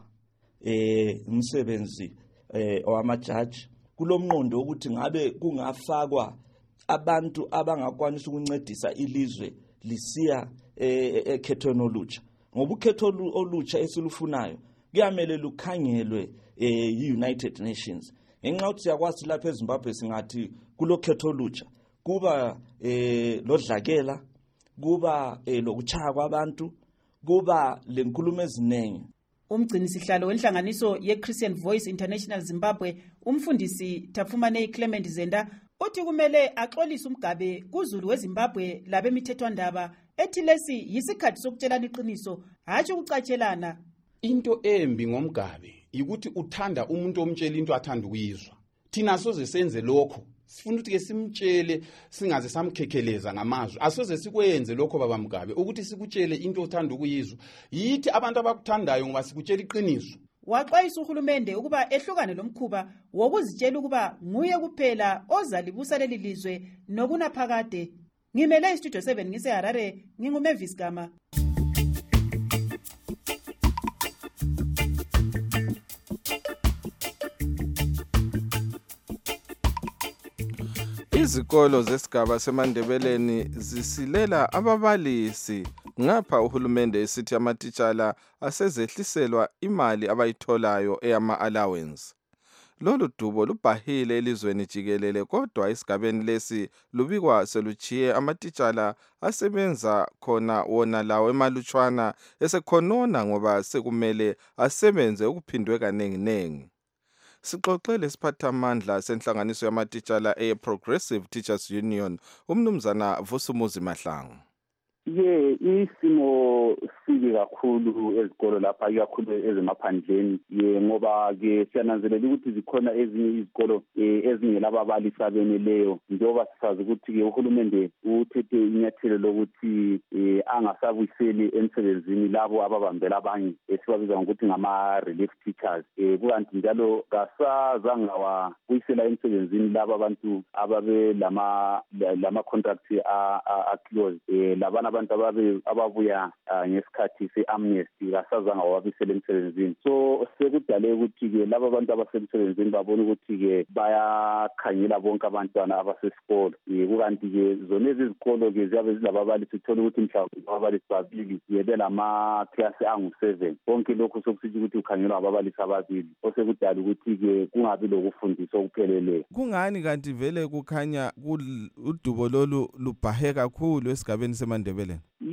umsebenzi owamajaji. Kulomnqondo ukuthi ngabe kungafakwa abantu abangakwanisa ukuncedisa ilizwe lisiya ekhethweni olutsha. Ngoba ukhetho olutsha esilufunayo kuyamele lukhangelwe yi-United Nations. Ngenxa yokuthi siyakwazi lapha eZimbabwe singathi kulokhetho olutsha kuba lodlakela, kuba lokuchaya kwabantu, kuba lenkulumo ezinengi. Umgcini sihlalo wenhlanganiso ye-Christian Voice International Zimbabwe umfundisi Tafumane Clement Zenda uthi kumele axolise uMugabe kuZulu weZimbabwe labemithethwandaba ethi lesi yisikhathi sokutshelana iqiniso hatshi ukucatshelana. Into embi ngoMugabe ukuthi uthanda umuntu omtshela into athanda ukuyizwa. Thina soze senze lokho, sifuna ukuthi ke simtshele singaze samkhekheleza ngamazwi. Asoze sikwenze lokho baba Mugabe ukuthi sikutshele into othanda ukuyizwa. Yithi abantu abakuthandayo ngoba sikutshela iqiniso. Waxwayisa uhulumende ukuba ehlukane lomkhuba wokuzitshela ukuba nguye kuphela ozalibusa leli lizwe nokunaphakade. Ngimele iStudio 7 ngiseHarare, nginguMavis Gama. Izikolo zesigaba seMandebeleni zisilela ababalisi ngapha uhulumende esithi amatitshala asezehliselwa imali abayitholayo eyama-allowance. Lolu dubo lubhahile elizweni jikelele, kodwa esigabeni lesi lubikwa seluchiye amatitshala asebenza khona wona lawo emalutshwana esekhonona ngoba sekumele asebenze ukuphindwe kanenginengi. Sixoxele isiphathamandla senhlanganiso yamatitshala e-Progressive Teachers Union, umnumzana Vusumuzi Mahlangu. Isimo sibi kakhulu ezikolo lapha ikakhulu ezemaphandleni ngoba ke siyananzelela ukuthi zikhona ezinye izikolo ezingela ababalisi abeneleyo njengoba sisazi ukuthi ke uhulumende uthethe inyathelo lokuthi angasabuyiseli emsebenzini labo ababambela abanye esibabiza ngokuthi ngama-relief teachers. Kukanti njalo kasazange wabuyisela emsebenzini labo abantu ababe lama-contract a-close labana abantu ababuya ngesikhathi se-amnesty kasazange wabisela emsebenzini. So sekudale ukuthi-ke laba abantu abasemsebenzini babona ukuthi-ke bayakhangela bonke abantwana abasesikolo. Kukanti-ke zona izikolo-ke ziyabe zilababalisi uthola ukuthi mhlawumbe ababalisi babili belama-klasi angu-7. Konke lokhu sokusithi ukuthi ukhangelwa ababalisi ababili osekudala ukuthi-ke kungabi lokufundisa okupheleleyo. Kungani kanti vele kukhanya udubo lolu lubhahe kakhulu esigabeni seMandebeleni?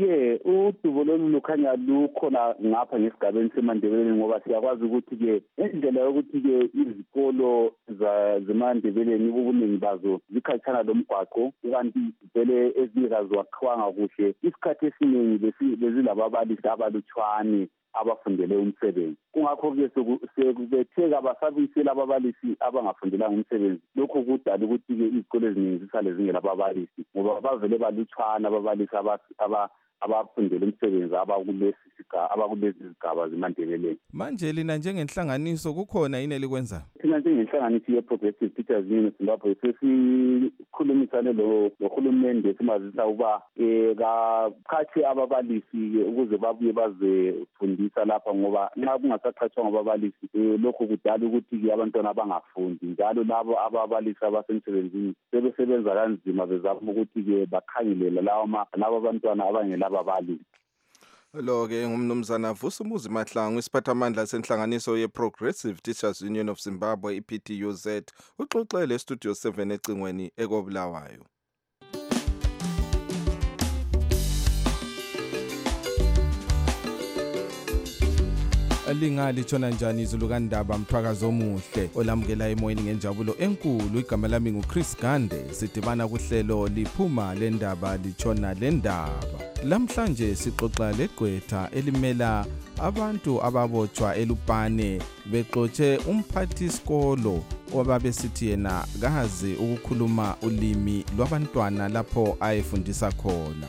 Udubo lolu lukhanya lukhona ngapha ngesigabeni seMandebeleni ngoba siyakwazi ukuthi-ke indlela yokuthi-ke izikolo zeMandebeleni ubuningi bazo zikhatshana lomgwaqo, kanti vele ezinye zazo wakhiwanga kuhle. Isikhathi esiningi bezilababalisi abalutshwane abafundele umsebenzi. Kungakho-ke sekubetheka abasabuyisela ababalisi abangafundelanga umsebenzi. Lokho kudala ukuthi-ke izikolo eziningi zisale zingela ababalisi ngoba bavele balutshwana ababalisi abafundela umsebenzi abakulezi zigaba zeMandebeleni. Manje lina njengenhlanganiso kukhona yini elikwenzayo? Thina njengenhlanganiso ye-Progressive Teachers Union Zimbabwe sesikhulumisane lohulumende simazisa ukuba kaqhatshe ababalisi ukuze babuye bazefundisa lapha ngoba nxa kungasaqhatshwanga ababalisi lokho kudala ukuthi-ke abantwana abangafundi njalo labo ababalisi abasemsebenzini sebesebenza kanzima bezama ukuthi-ke bakhangelela labo abantwana abangela ababalisi. Lo-ke ngumnumzana Vusumuzi Mahlangu, isiphathamandla senhlanganiso ye-Progressive Teachers Union of Zimbabwe, i-PTUZ, uxoxele eStudio 7 ecingweni ekobulawayo. Lingali tshona njani izulu kaNdaba, mthwakazi omuhle olamukela emoyeni ngenjabulo enkulu. Igama lami nguChris Gande, sidibana kuhlelo liphuma lendaba litshona lendaba. Lamhlanje sixoxa legqwetha elimela abantu ababotshwa eLupane bexotshe umphathisikolo obabesithi yena kazi ukukhuluma ulimi lwabantwana lapho ayefundisa khona.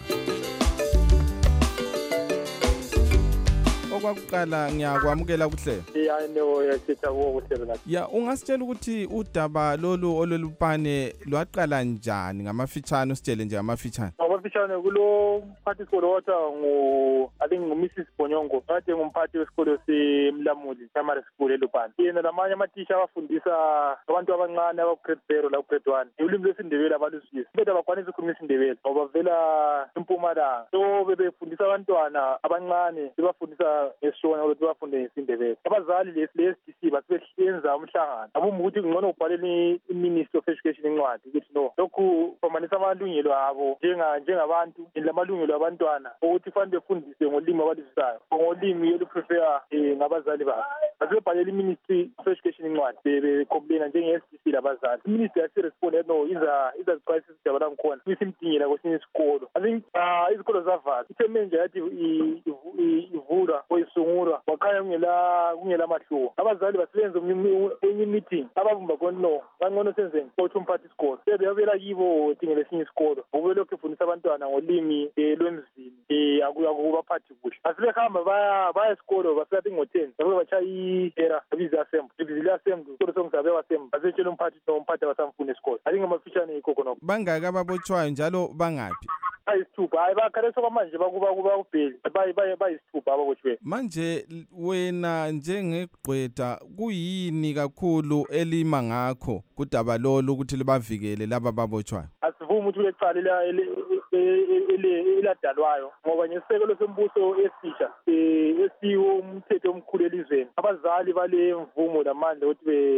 Okwakuqala ngiyakwamukela kuhle. Ungasitshela ukuthi udaba lolu olweLupane lwaqala njani ngamafitshane, usitshele nje ngamafitshane. Ngamafitshane kulo mphathisikolo wathi nguMrs Bonyongo, kade ngumphathi wesikolo seMlamuli Primary School eLupane. Yena lamanye amathisha abafundisa abantu abancane abaku-grade 0 laku-grade 1 ulimi lwesiNdebele abaluzwisisi. Bethu abakwanisa ukukhuluma isiNdebele ngoba vela eMpumalanga. So bebefundisa abantwana abancane bebafundisa ngesishona ukuthi bafunde ngesindebele. Abazali le-SDC basebehlenza umhlangano abumba ukuthi kungcono ubhalele i-Ministry of Education incwadi ukuthi no, lokhu phambanisa amalungelo abo njengabantu lamalungelo abantwana ukuthi kufanele befundise ngolimi abaluzwisayo, ngolimi oluprefera ngabazali babo. Basebebhalela i-Ministry of Education incwadi becomplaina njenge-SDC labazali. I-Ministry yasiresponde no, izazixwayisa isidaba langikhona isimdingela kwesinye isikolo. I think izikolo zavala ithemenje yathi ivulwa oyisungulwa wakhanya kungela mahluko. Abazali basebenza enye meeting abavumba kono ngcono senzeni ukuthi umphathi isikolo sebeyabela kibo dingela esinye isikolo ngoba lokho efundisa abantwana ngolimi lwemzini akubaphathi kuhle. Asebehamba baya esikolo bafika ngo-10 babe bachaya i-era abiza assembly ibizile assembly isikolo songizabe assembly basetshela umphathi abasamfuna esikolo. I think amafitshane yikho khona. Bangaki ababotshwayo njalo bangaphi? Bayisithupha, hayi bakhalesa kwamanje bakubheli bayisithupha ababotshwe. Manje wena njengegqwetha kuyini kakhulu elima ngakho kudaba lolu ukuthi libavikele laba babotshwayo? Asivumi ukuthi lecala eladalwayo ngoba ngesekelo sembuso esisha esiwo umthetho omkhulu elizweni abazali bale mvumo lamandla ukuthi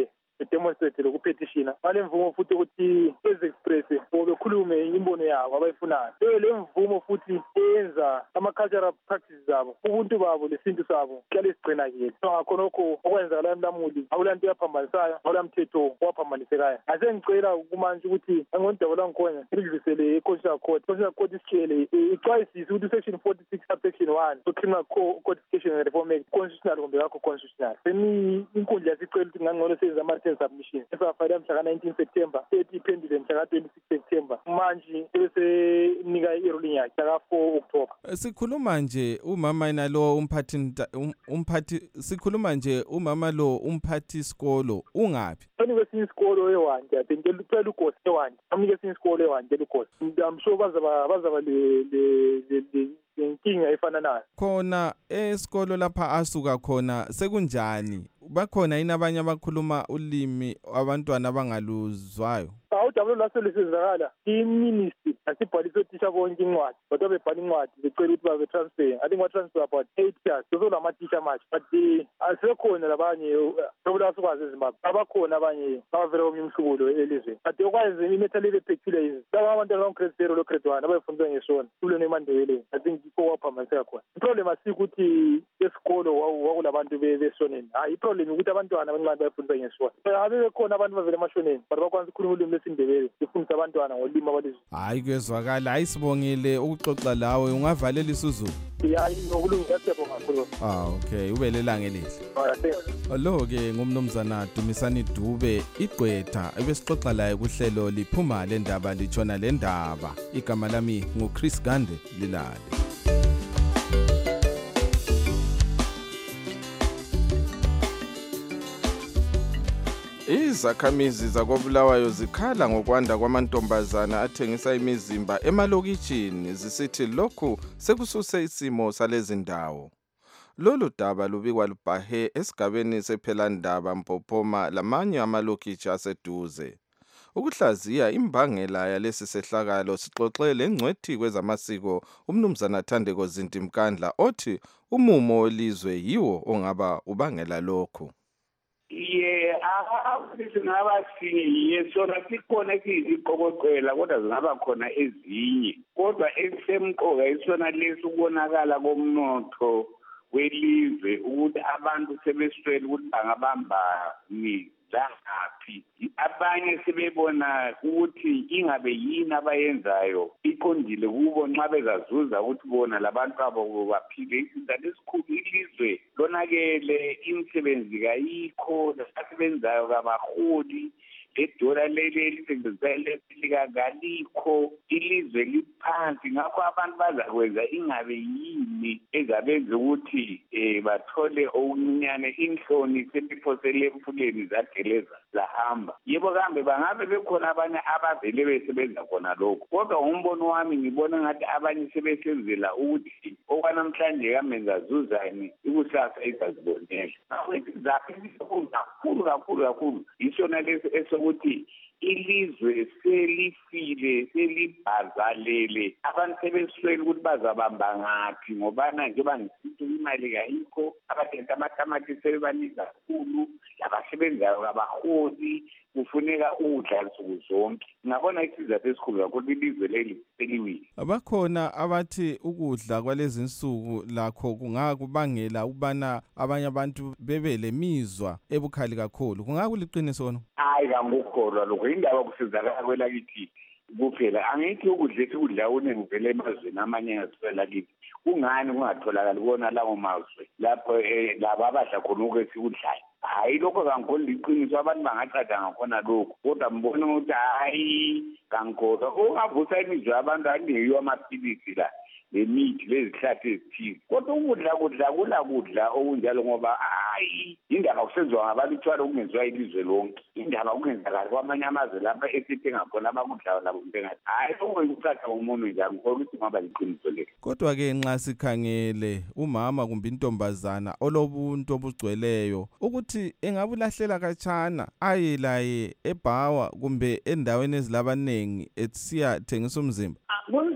bedemonstrate lokupetitiona balemvumo futhi ukuthi ezi-express bekhulume imbono yabo abayifunayo. Le mvumo futhi eyenza ama-cultural practices zabo, ubuntu babo lesintu sabo kuhlale sigcinakele. Ngakhonokho okwenza la mlamuli akulanto yaphambanisayo, akulamthetho owaphambanisekayo. Ase ngicela kumanje ukuthi angondabula ngikhona ngidlulisele e-Constitutional Court. Constitutional Court isitshele ixwayisise ukuthi section 46 subsection 1 so-Criminal Codification and Reform Act constitutional kumbe kakho constitutional. Inkundla yasicela ukuthi ngangcono senza ama-written submission esafayela mhla ka-19 September 30 iphendule mhla ka-26 September manje bese nika i-ruling yakhe mhla ka-4 October. Sikhuluma nje umama nalo umphathi sikhuluma nje umama lo umphathi isikolo ungaphi? Anike sinye isikolo ewanje aphindela ucela ugosi ewanje amnike sinye isikolo ewanje ugosi. I'm sure bazaba le inkinga efana nayo. Khona esikolo lapha asuka khona sekunjani? Bakhona yini abanye abakhuluma ulimi abantwana abangaluzwayo? Udaba lwaselisizakala iministry asibhalise othisha bonke incwadi kodwa bebhala incwadi becela ukuthi babe-transfer. I think wa-transfer about 8 years sozolama-teacher match but asekhona labanye sokulasukwazi ezimbabwe abakhona abanye abavela komnye umhlubulo elizweni but okwazi imetal ebephekhile yizi laba abantu abangu-grade 0 lo-grade 1 abayifundisa ngesona kulweni emandebeleni I think yikho waphambaniseka khona. Iproblem asikuthi esikolo wakulabantu besoneni iproblem ukuthi abantwana abancane bayifundisa ngesona abe bekhona abantu bavela emashoneni but bakwanisa ukukhuluma ulimi lesindebele ifundisa abantwana ngolimi abalizwe. Hayi kuyezwakala, hayi sibongile ukuxoxa lawe, ungavalela isiZulu? Hayi ngokulungisa siyabonga kakhulu. Okay, ubelelanga elihle. Lo-ke ngumnumzana Dumisani Dube igqwetha ebesixoxa laye kuhlelo liphuma le ndaba litshona le ndaba. Igama lami nguChris Gande Lilale. Izakhamizi zakoBulawayo zikhala ngokwanda kwamantombazana athengisa imizimba emalokitshini zisithi lokhu sekususe isimo salezi ndawo. Lolu daba lubikwa lubhahe esigabeni sePhelandaba Mpophoma lamanye amalokitshi aseduze. Ukuhlaziya imbangela yalesi sehlakalo sixoxele ngcwethi kwezamasiko umnumzana Thandeko Zinti Mkandla othi umumo welizwe yiwo ongaba ubangela lokho. Singaba sinye sona sikhona iziqokoqela kodwa zingaba khona ezinye kodwa esemqoka isona lesi ukubonakala komnotho welizwe ukuthi abantu sebeswele ukuthi bangabambani ngaphi. Abanye sebebona ukuthi ingabe yini abayenzayo iqondile kubo nxa bezazuza ukuthi bona labantu abo baphile. Isizathu esikhulu ilizwe lonakele, imisebenzi kayikho, labasebenzayo kabaholi, ledola leli lisebenzayo likalikho, ilizwe liphansi. Ngakho abantu bazakwenza ingabe yini ezabenza ukuthi bathole okuncinyane inhloni sebiphosele emfuleni zageleza lahamba. Yebo kambe bangabe bekhona abanye abavele besebenza khona lokho kodwa umbono wami ngibona ngathi abanye sebesenzela ukuthi okwanamhlanje kamenza zuzani ikusasa izazibonela. Izakhi kakhulu isona lesi esokuthi ilizwe selifile selibhazalele abantu sebeswele ukuthi bazabamba ngaphi ngobana njengoba ngisithi imali kayikho abathenga amatamati sebebaningi kakhulu labasebenzayo kabaholi kufuneka ukudla nsuku zonke. Ngabona isizathu esikhulu kakhulu ilizwe leli seliwile. Abakhona abathi ukudla kwalezi nsuku lakho kungakubangela ubana abanye abantu bebe lemizwa ebukhali kakhulu. Kungakuliqiniso sona? Hayi kangukholwa lokho indaba kusizakala kwelakithi kuphela. Angithi ukudla esikudla uningi vele emazweni amanye ngaswela kithi. Kungani kungatholakali kona lawo mazwe lapho labo abadla khona ukwesikudlayo? Hayi lokho kangikholwa liqiniso, abantu bangacada ngakhona lokho kodwa mbona ukuthi hayi kangikholwa. Ungavusa imizwa abantu andiyiyo amaphilisi la lemithi lezihlahla ezithile kodwa ukudla kula okunjalo ngoba hayi indaba kusenziwa ngabantu ithwala okungenziwa ilizwe lonke. Indaba kungenzakala kwamanye amazwe lapha esithenga khona abakudlayo labo njengathi hayi okuyikucatha umuntu njalo ngikholwa ukuthi ngaba liqiniso lelo. Kodwa-ke nxa sikhangele umama kumbe intombazana olobuntu obugcweleyo ukuthi engabulahlela katshana aye laye eBhawa kumbe endaweni ezilabanengi esiya thengisa umzimba.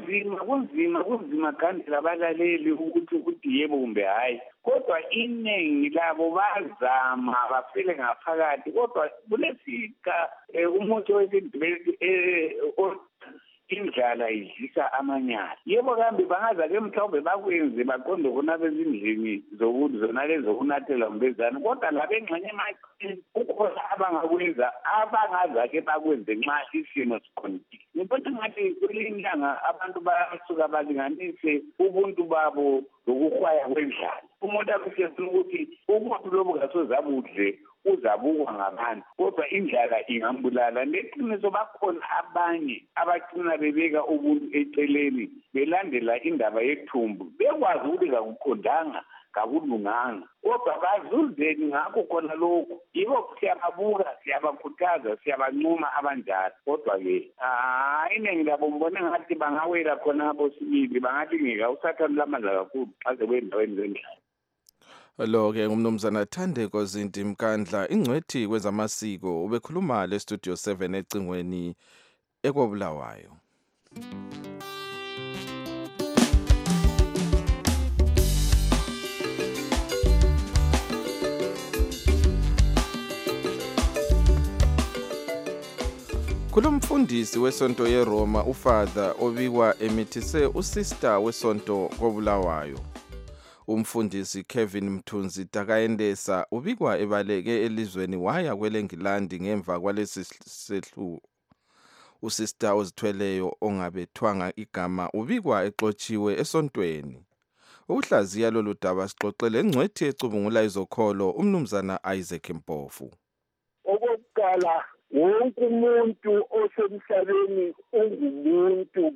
kunzima Khandela abalaleli ukuthi yebo kumbe hayi, kodwa iningi labo bazama bafile ngaphakathi, kodwa kulesika umuntu wesidibeli indlala idlisa amanyala. Yebo kambe bangaza-ke mhlawumbe bakwenze baqonde khona bezindlini zonalezo zokunathela umbezane, kodwa laba engxenye emaqini kukhona abangakwenza abangaza-ke bakwenze nxa isimo sikhonile. Ngibona ngathi kwelinye ilanga abantu bayasuka balinganise ubuntu babo lokuhwaya kwendlala. Umuntu abesefuna ukuthi umuntu lobo ngasoze abudle uzabukwa ngabantu, kodwa indlala ingambulala. Neqiniso bakhona abanye abagcina bebeka ubuntu eceleni belandela indaba yethumbu, bekwazi ukuthi kakuqondanga kakulunganga, kodwa bazuzeni ngakho khona lokhu. Yibo siyababuka, siyabakhuthaza, siyabancuma abanjalo, kodwa-ke iningi labo mbone ngathi bangawela khona abo sibili, bangathi ngeka usathane lamandla kakhulu xa sekwe endaweni zendlala. Lo-ke ngumnumzana Thandeko Zinti Mkandla, ingcwethi kwezamasiko, ubekhuluma le-Studio 7 ecingweni eKobulawayo. Kulomfundisi wesonto yeRoma uFather obikwa emithise usister wesonto koBulawayo. Umfundisi Kevin Mthunzi Takayendesa ubikwa ebaleke elizweni waya kweleNgilandi ngemva kwalesi sehlu. Usister ozithweleyo ongabethwanga igama ubikwa exotshiwe esontweni. Ukuhlaziya lolu daba sixoxele engcwethi ecubungula izokholo umnumzana Isaac Mpofu. Okokuqala, wonke umuntu osemhlabeni ungumuntu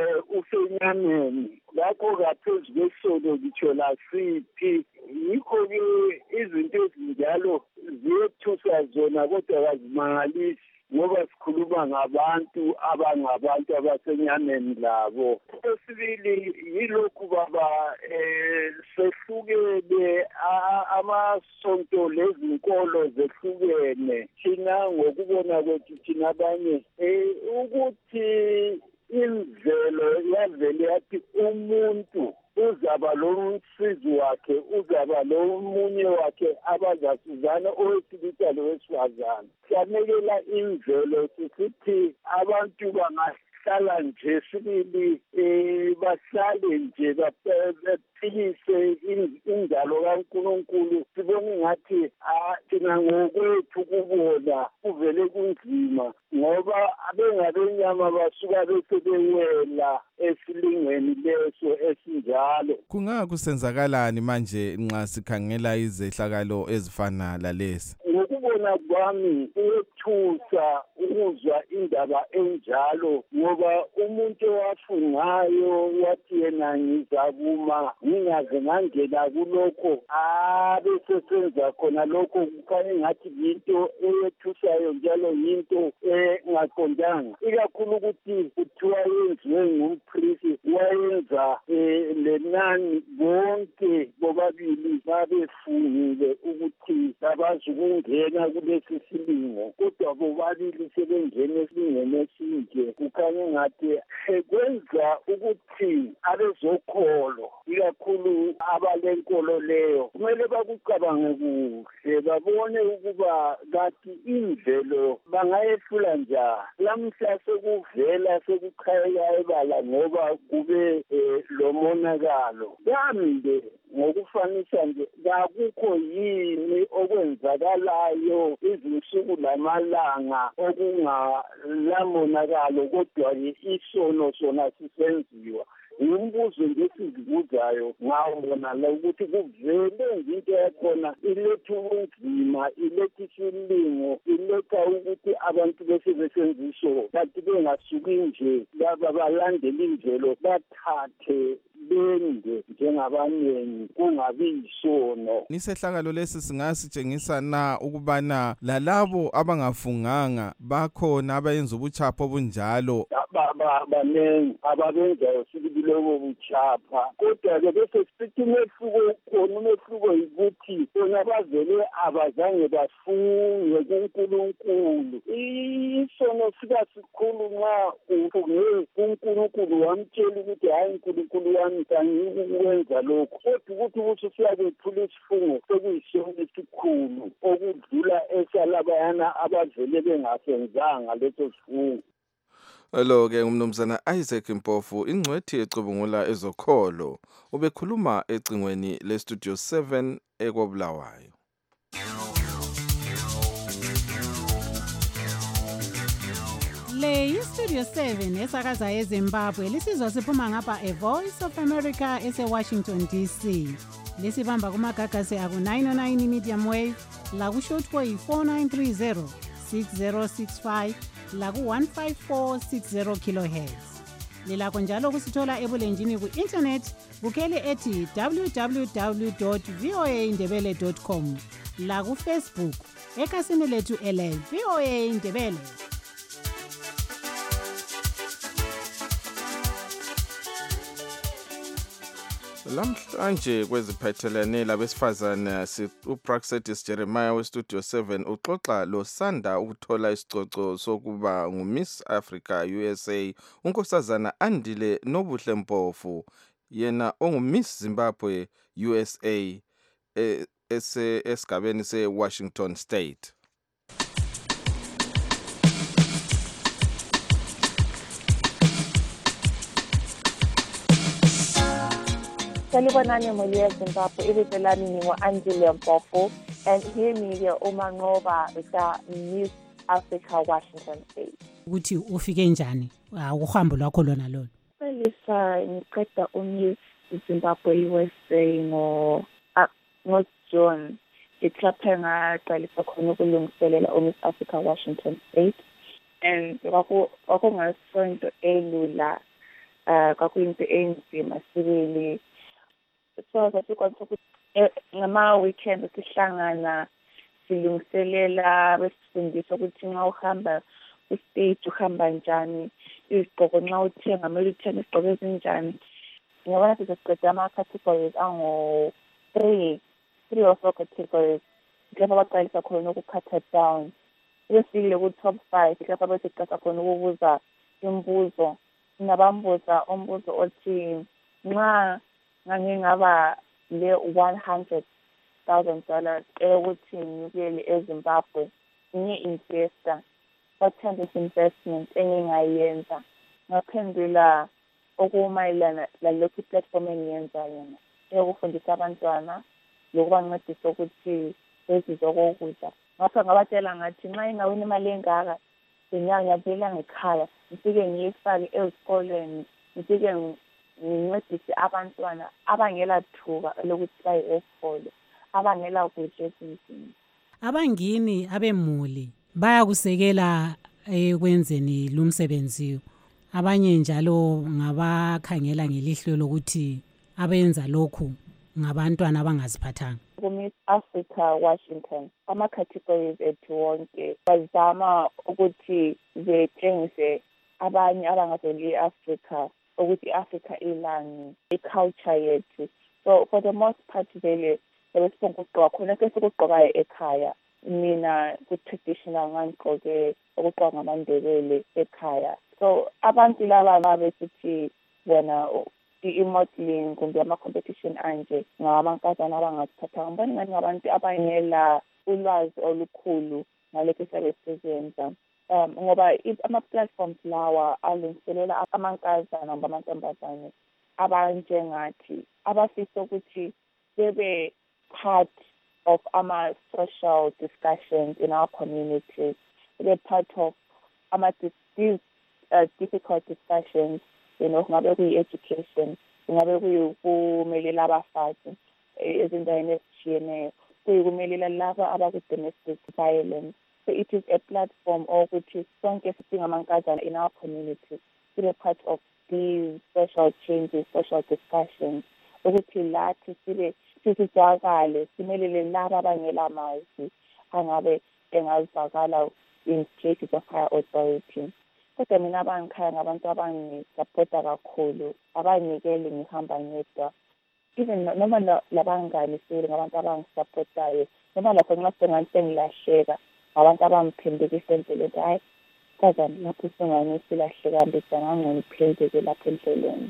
usenyameni, ngakho ngaphezu kwesono ngitsho lasithi. Yikho-ke izinto ezinjalo ziyethusa zona, kodwa kazimangalisi ngoba sikhuluma ngabantu abangabantu abasenyameni labo. Okwesibili yilokhu baba, sehlukene amasonto lezinkolo zehlukene. Thina ngokubona kwethu thina abanye ukuthi imvelo yavele yathi umuntu uzaba lo msizi wakhe, uzaba lo munye wakhe abazasizana, owesilisa lowesifazane. Siyamekela imvelo sisithi abantu bangahlala nje sibili, bahlale nje baphilise indalo kaNkulunkulu. Sibone ngathi thina ngokwethu kubona kuvele kunzima, ngoba abengabenyama basuka bese bewela esilingweni leso esinjalo. Kungakusenzakalani manje nxa sikhangela izehlakalo ezifana lalezi? Ngokubona kwami kuyethusa ukuzwa indaba enjalo, ngoba umuntu owafungayo wathi yena ngizakuma ngingaze ngangena kulokho abesesenza khona lokho, kukhanya ngathi yinto eyethusayo njalo yinto engaqondanga, ikakhulu ukuthi kuthiwa yenziwe ngumpristi, wayenza lenani bonke bobabili babefungile ukuthi abazukungena kulesi silingo, kodwa bobabili sebengena esilingweni esinje. Kukhanya ngathi kwenza ukuthi abezokholo, ikakhulu abalenkolo leyo, kumele bakucabange kuhle, babone ukuba kathi imvelo bangayehlula njani. Lamhla sekuvela sekukhaya ebala ngoba kube lo monakalo. Kambe ngokufanisa nje akukho yini okwenzakalayo izinsuku lamalanga okungalamonakalo, kodwa isono sona sisenziwa. Umbuzo nje sizibuzayo ngawona la ukuthi kuvele into yakhona iletha ubunzima, iletha isilingo, iletha ukuthi abantu bese besenziso kanti bengasuki nje laba balandela imvelo bathathe sisebende njengabanengi kungabi yisono. Nisehlakalo lesi singasitshengisa na ukubana lalabo abangafunganga bakhona abayenza ubuchapho obunjalo? Banengi ababenzayo sibili lobo buchapha, kodwa-ke bese sithi umehluko khona. Umehluko yikuthi bona bavele abazange bafunge kuNkulunkulu. Isono sika sikhulu nxa ufunge kuNkulunkulu wamtshela ukuthi hayi uNkulunkulu wami kangikwenza lokho, kodwa ukuthi usiyakethula isifungo sekuyisono esikhulu okudlula esalabayana abavele bengasenzanga leso sifungo. Lo-ke ngumnumzana Isaac Mpofu, ingcwethi ecubungula ezokholo, ubekhuluma ecingweni leStudio 7 eKobulawayo. Le iStudio 7 esakaza eZimbabwe lisizwa siphuma ngapha eVoice of America eseWashington DC. Lisibamba kumagagasi aku-909 medium wave, laku-shortwave 4930, 6065, laku-15460 kilohertz. Lilakho njalo kusithola ebulenjini ku-internet kukheli ethi www.voaindebele.com, laku-Facebook ekhasini lethu ele VOA Indebele. Lamhlanje kweziphathelene labesifazane uPraxedis Jeremiah weStudio 7 uxoxa losanda ukuthola isicoco sokuba nguMiss Africa USA unkosazana Andile Nobuhle Mpofu, yena onguMiss Zimbabwe USA esigabeni seWashington State. Salibonani Molia Zimbabwe, ibitelani ni wa Andile Mpofu, and here media umanqoba ika Miss Africa Washington State. Ukuthi ufike njani uhambo lwakho lona lolo? Lisa ngiqeda uMiss Zimbabwe USA ngo June. Iklaphe ngaqalisa khona ukulungiselela uMiss Africa Washington State, and kwakungasonto elula, kwakuyinto enzima sibili. So sasikwazi ukuthi ngama-weekend sihlangana silungiselela besifundisa ukuthi nxa uhamba ku-stage uhamba njani, izigqoko nxa uthenga kumele uthenge izigqoko ezinjani. Ngiyabona sizasiqeda ama-categories ango-3 or 4 categories. Lapho abaqalisa khona ukukhatha down. Besifike ku-top 5 lapho besiqasa khona ukubuza imibuzo. Ngabambuza umbuzo othi nxa ngingaba le $100,000 ukuthi ngibuyele eZimbabwe ngi-investor, what kind of investment engingayenza. Ngaphendula okumayelana lalokhu i-platform engiyenza yona eyokufundisa abantwana lokubancedisa ukuthi bezizwe okokudla. Ngapha ngabatshela ngathi nxa ingawini imali engaka ngiyabuyela ngekhaya, ngifike ngiyifake ezikoleni, ngifike ngincedise abantwana abangela thuba lokuthi baye esikole, abangela kudla ezindlini. Abangini abemuli bayakusekela ekwenzeni lumsebenzi, abanye njalo ngabakhangela ngelihlo lokuthi abenza lokhu ngabantwana abangaziphathanga. Miss Africa Washington, ama-categories ethu wonke bazama ukuthi betshengise abanye abangaveli e-Africa ukuthi i-Africa ilani, i-culture yethu. So for the most part vele sebesifungugqoka khona sesikugqokayo ekhaya. Mina ku-traditional ngangigqoke okugqoka ngamaNdebele ekhaya. So abantu laba babesithi bona i-modeling kumbe ama-competition anje ngamankazana abangaziphathanga. Ngibona ngani ngabantu abangela ulwazi olukhulu ngalokho esiyabe sizenza. Ngoba ama-platforms lawa alungiselela amankazana noma amantombazane abanjengathi abafisa ukuthi bebe part of ama-social discussions in our community, bebe part of these difficult discussions, kungabe kuyi-education, kungabe kuyikumelela abafazi ezindaweni ezishiyeneyo, kuyikumelela laba abaku-domestic violence. So it is a platform ukuthi sonke sidinga amankazana in our community to be part of these social changes, social discussions, ukuthi lathi sibe sisizakale simelele laba abangela amazwi angabe engazivakala in places of higher authority. Kodwa mina abangikhaya ngabantu abangisupporta kakhulu, abanikele ngihamba ngedwa. Even noma labangani sile ngabantu abangisupportayo, noma lapho nxa sengilahleka abantu abamphembekisa endleleni ukuthi hayi kazani lapho sengane silahleka mbizana ngoniphezeke lapha endleleni.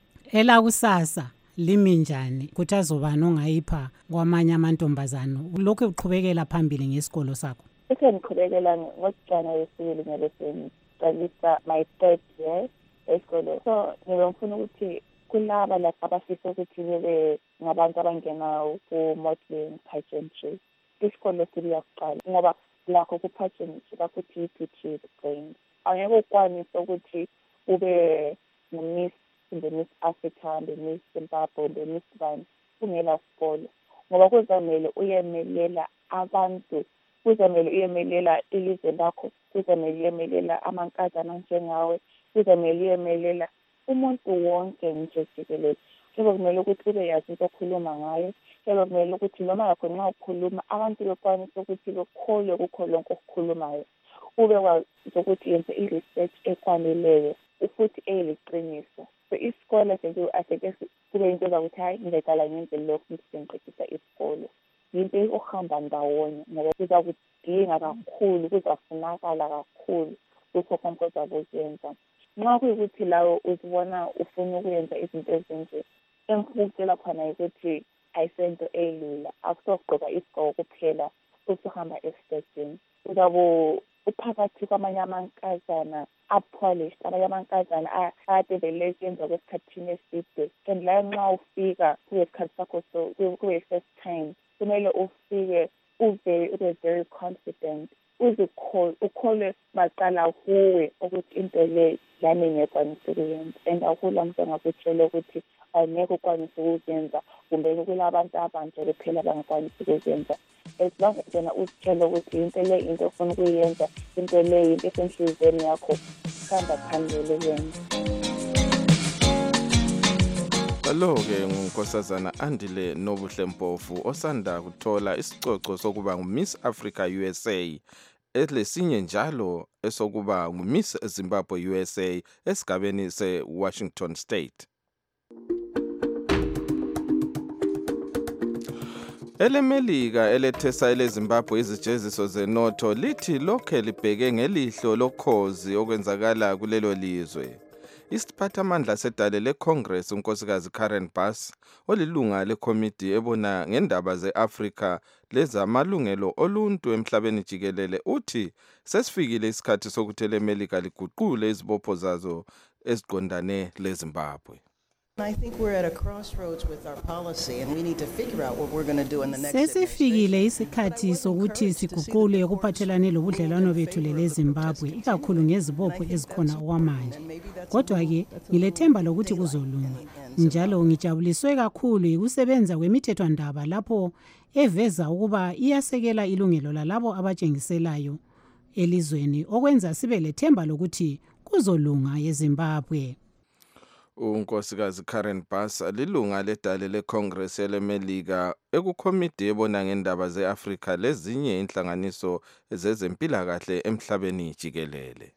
Elakusasa limi njani kuthi azobani ongayipha kwamanye amantombazana lokho uqhubekela phambili ngesikolo sakho? Ngiqhubekela ngoJanuary wesibili ngabe sengiqalisa my 3rd year esikolo. So ngibefuna ukuthi kulaba lapha abafisa ukuthi bebe ngabantu abangena ku-modeling pageantry, isikolo siyakuqala ngoba lakho ku-pageantry bakuthi i-beauty brain. Angeke ukwanise ukuthi ube ngu-Miss the Miss Africa, the Miss Zimbabwe, the Miss Bani kungela sikolo ngoba kuzamele uyemelela abantu, kuzamele uyemelela ilizwe lakho, kuzamele uyemelela amankazana njengawe, kuzamele uyemelela umuntu wonke nje jikelele. Kube kumele ukuthi ube yazi into okhuluma ngayo, kube kumele ukuthi noma yakho nxa ukhuluma abantu bekwanise ukuthi bekholwe kukho lonke okukhulumayo, ube kwazi ukuthi yenze i-research ekwaneleyo futhi eliqiniso. So isikole nje aseke kube into yokuthi hayi ngizaqala ngenze lokhu ngisengiqedisa isikolo. Yinto ohamba ndawonye ngoba kuza kudinga kakhulu, kuzafunakala kakhulu lokho konke ozakuyenza. Nxa kuyikuthi lawo uzibona ufuna ukuyenza izinto ezinje, engikutshela khona ukuthi ayisento elula, akusogqoka isigqoko kuphela usuhamba esitejini. Uzabe uphakathi kwamanye amankazana up-polished, abanye amankazana adeveloped emva kwesikhathini eside. And la nxa ufika kuyesikhathi sakho kuye first time, kumele ufike ube very confident, ukholwe maqala kuwe ukuthi into le lami ngekwanisa ukuyenza. And akula muntu angakutshela ukuthi angeke ukwanise ukuzenza, kumbe kulabantu abanje kuphela abangakwanisa ukuzenza. As long as wena uzitshela ukuthi into le into ofuna ukuyenza, into le into esenhliziyweni yakho, hamba phambili uyenza. Lo-ke ngunkosazana Andile Nobuhle Mpofu osanda kuthola isicoco sokuba ngu-Miss Africa USA, elesinye njalo esokuba ngu-Miss Zimbabwe USA esigabeni se-Washington State. Elemelika elethesa eleZimbabwe izijeziso zenotho lithi lokhe libheke ngelihlo lokhozi okwenzakala kulelo lizwe. Isiphathamandla sedale leCongress unkosikazi Karen Bass olilunga lekomiti ebona ngendaba ze-Afrika lezamalungelo oluntu emhlabeni jikelele uthi sesifikile isikhathi sokuthi elemelika liguqule izibopho zazo eziqondane leZimbabwe. I think we're at a crossroads with our policy and we need to figure out what we're going to do in the next Sesifikile isikhathi sokuthi siguqule ukuphathelane lobudlelwano bethu leZimbabwe ikakhulu ngezibopho ezikhona okwamanje. Kodwa ke ngilethemba lokuthi kuzolunga. Njalo ngijabuliswe kakhulu ukusebenza kwemithethwandaba lapho eveza ukuba iyasekela ilungelo lalabo abatshengiselayo elizweni okwenza sibe lethemba lokuthi kuzolunga eZimbabwe. Unkosikazi Karen Bass lilunga ledale leCongress elemelika ekukomiti ebona ngendaba ze-Afrika lezinye inhlanganiso zezempilakahle emhlabeni jikelele.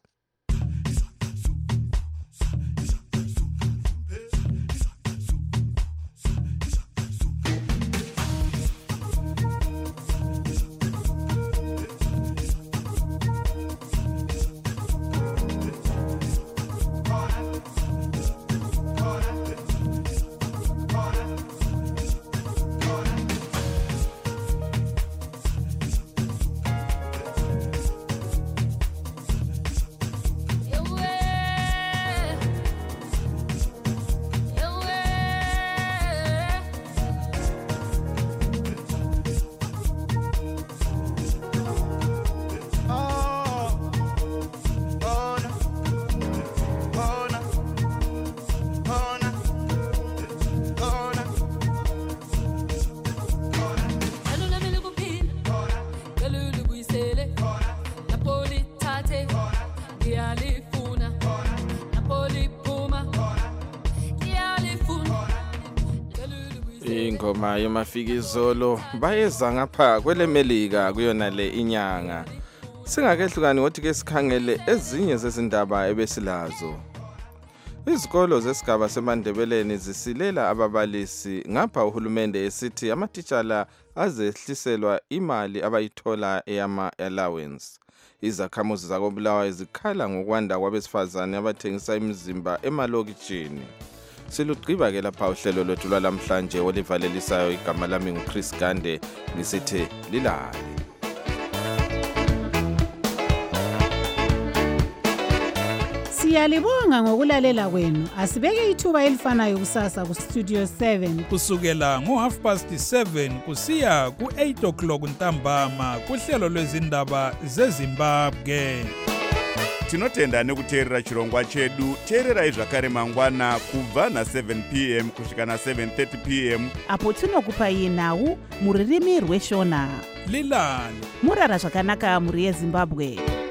ingoma yomafikizolo bayeza ngapha kwele Melika kuyona le inyanga. Singakehlukani ngothi ke sikhangele ezinye zezindaba ebesilazo. Izikolo zesigaba seMandebeleni zisilela ababalisi ngapha uhulumende esithi amatitshala azehliselwa imali abayithola eyama allowance. Izakhamuzi zakobulawa izikhala ngokwanda kwabesifazane abathengisa imizimba emalokitshini. Silugqiba ke lapha uhlelo lwethu lwalamhlanje olivalelisayo igama lami nguChris Gande ngisithi lilale. Siyalibonga ngokulalela kwenu. Asibeke ithuba elifanayo kusasa ku Studio 7 kusukela ngo7:30 kusiya ku8 o'clock ntambama kuhlelo lwezindaba zeZimbabwe. Tinotenda nekuteerera chirongwa chedu. Teererai zvakare mangwana kubva na7 p.m. kusvika na7:30 p.m. apo tinokupai nhau muririmi rweshona. Lilale. Murara zvakanaka muri yeZimbabwe.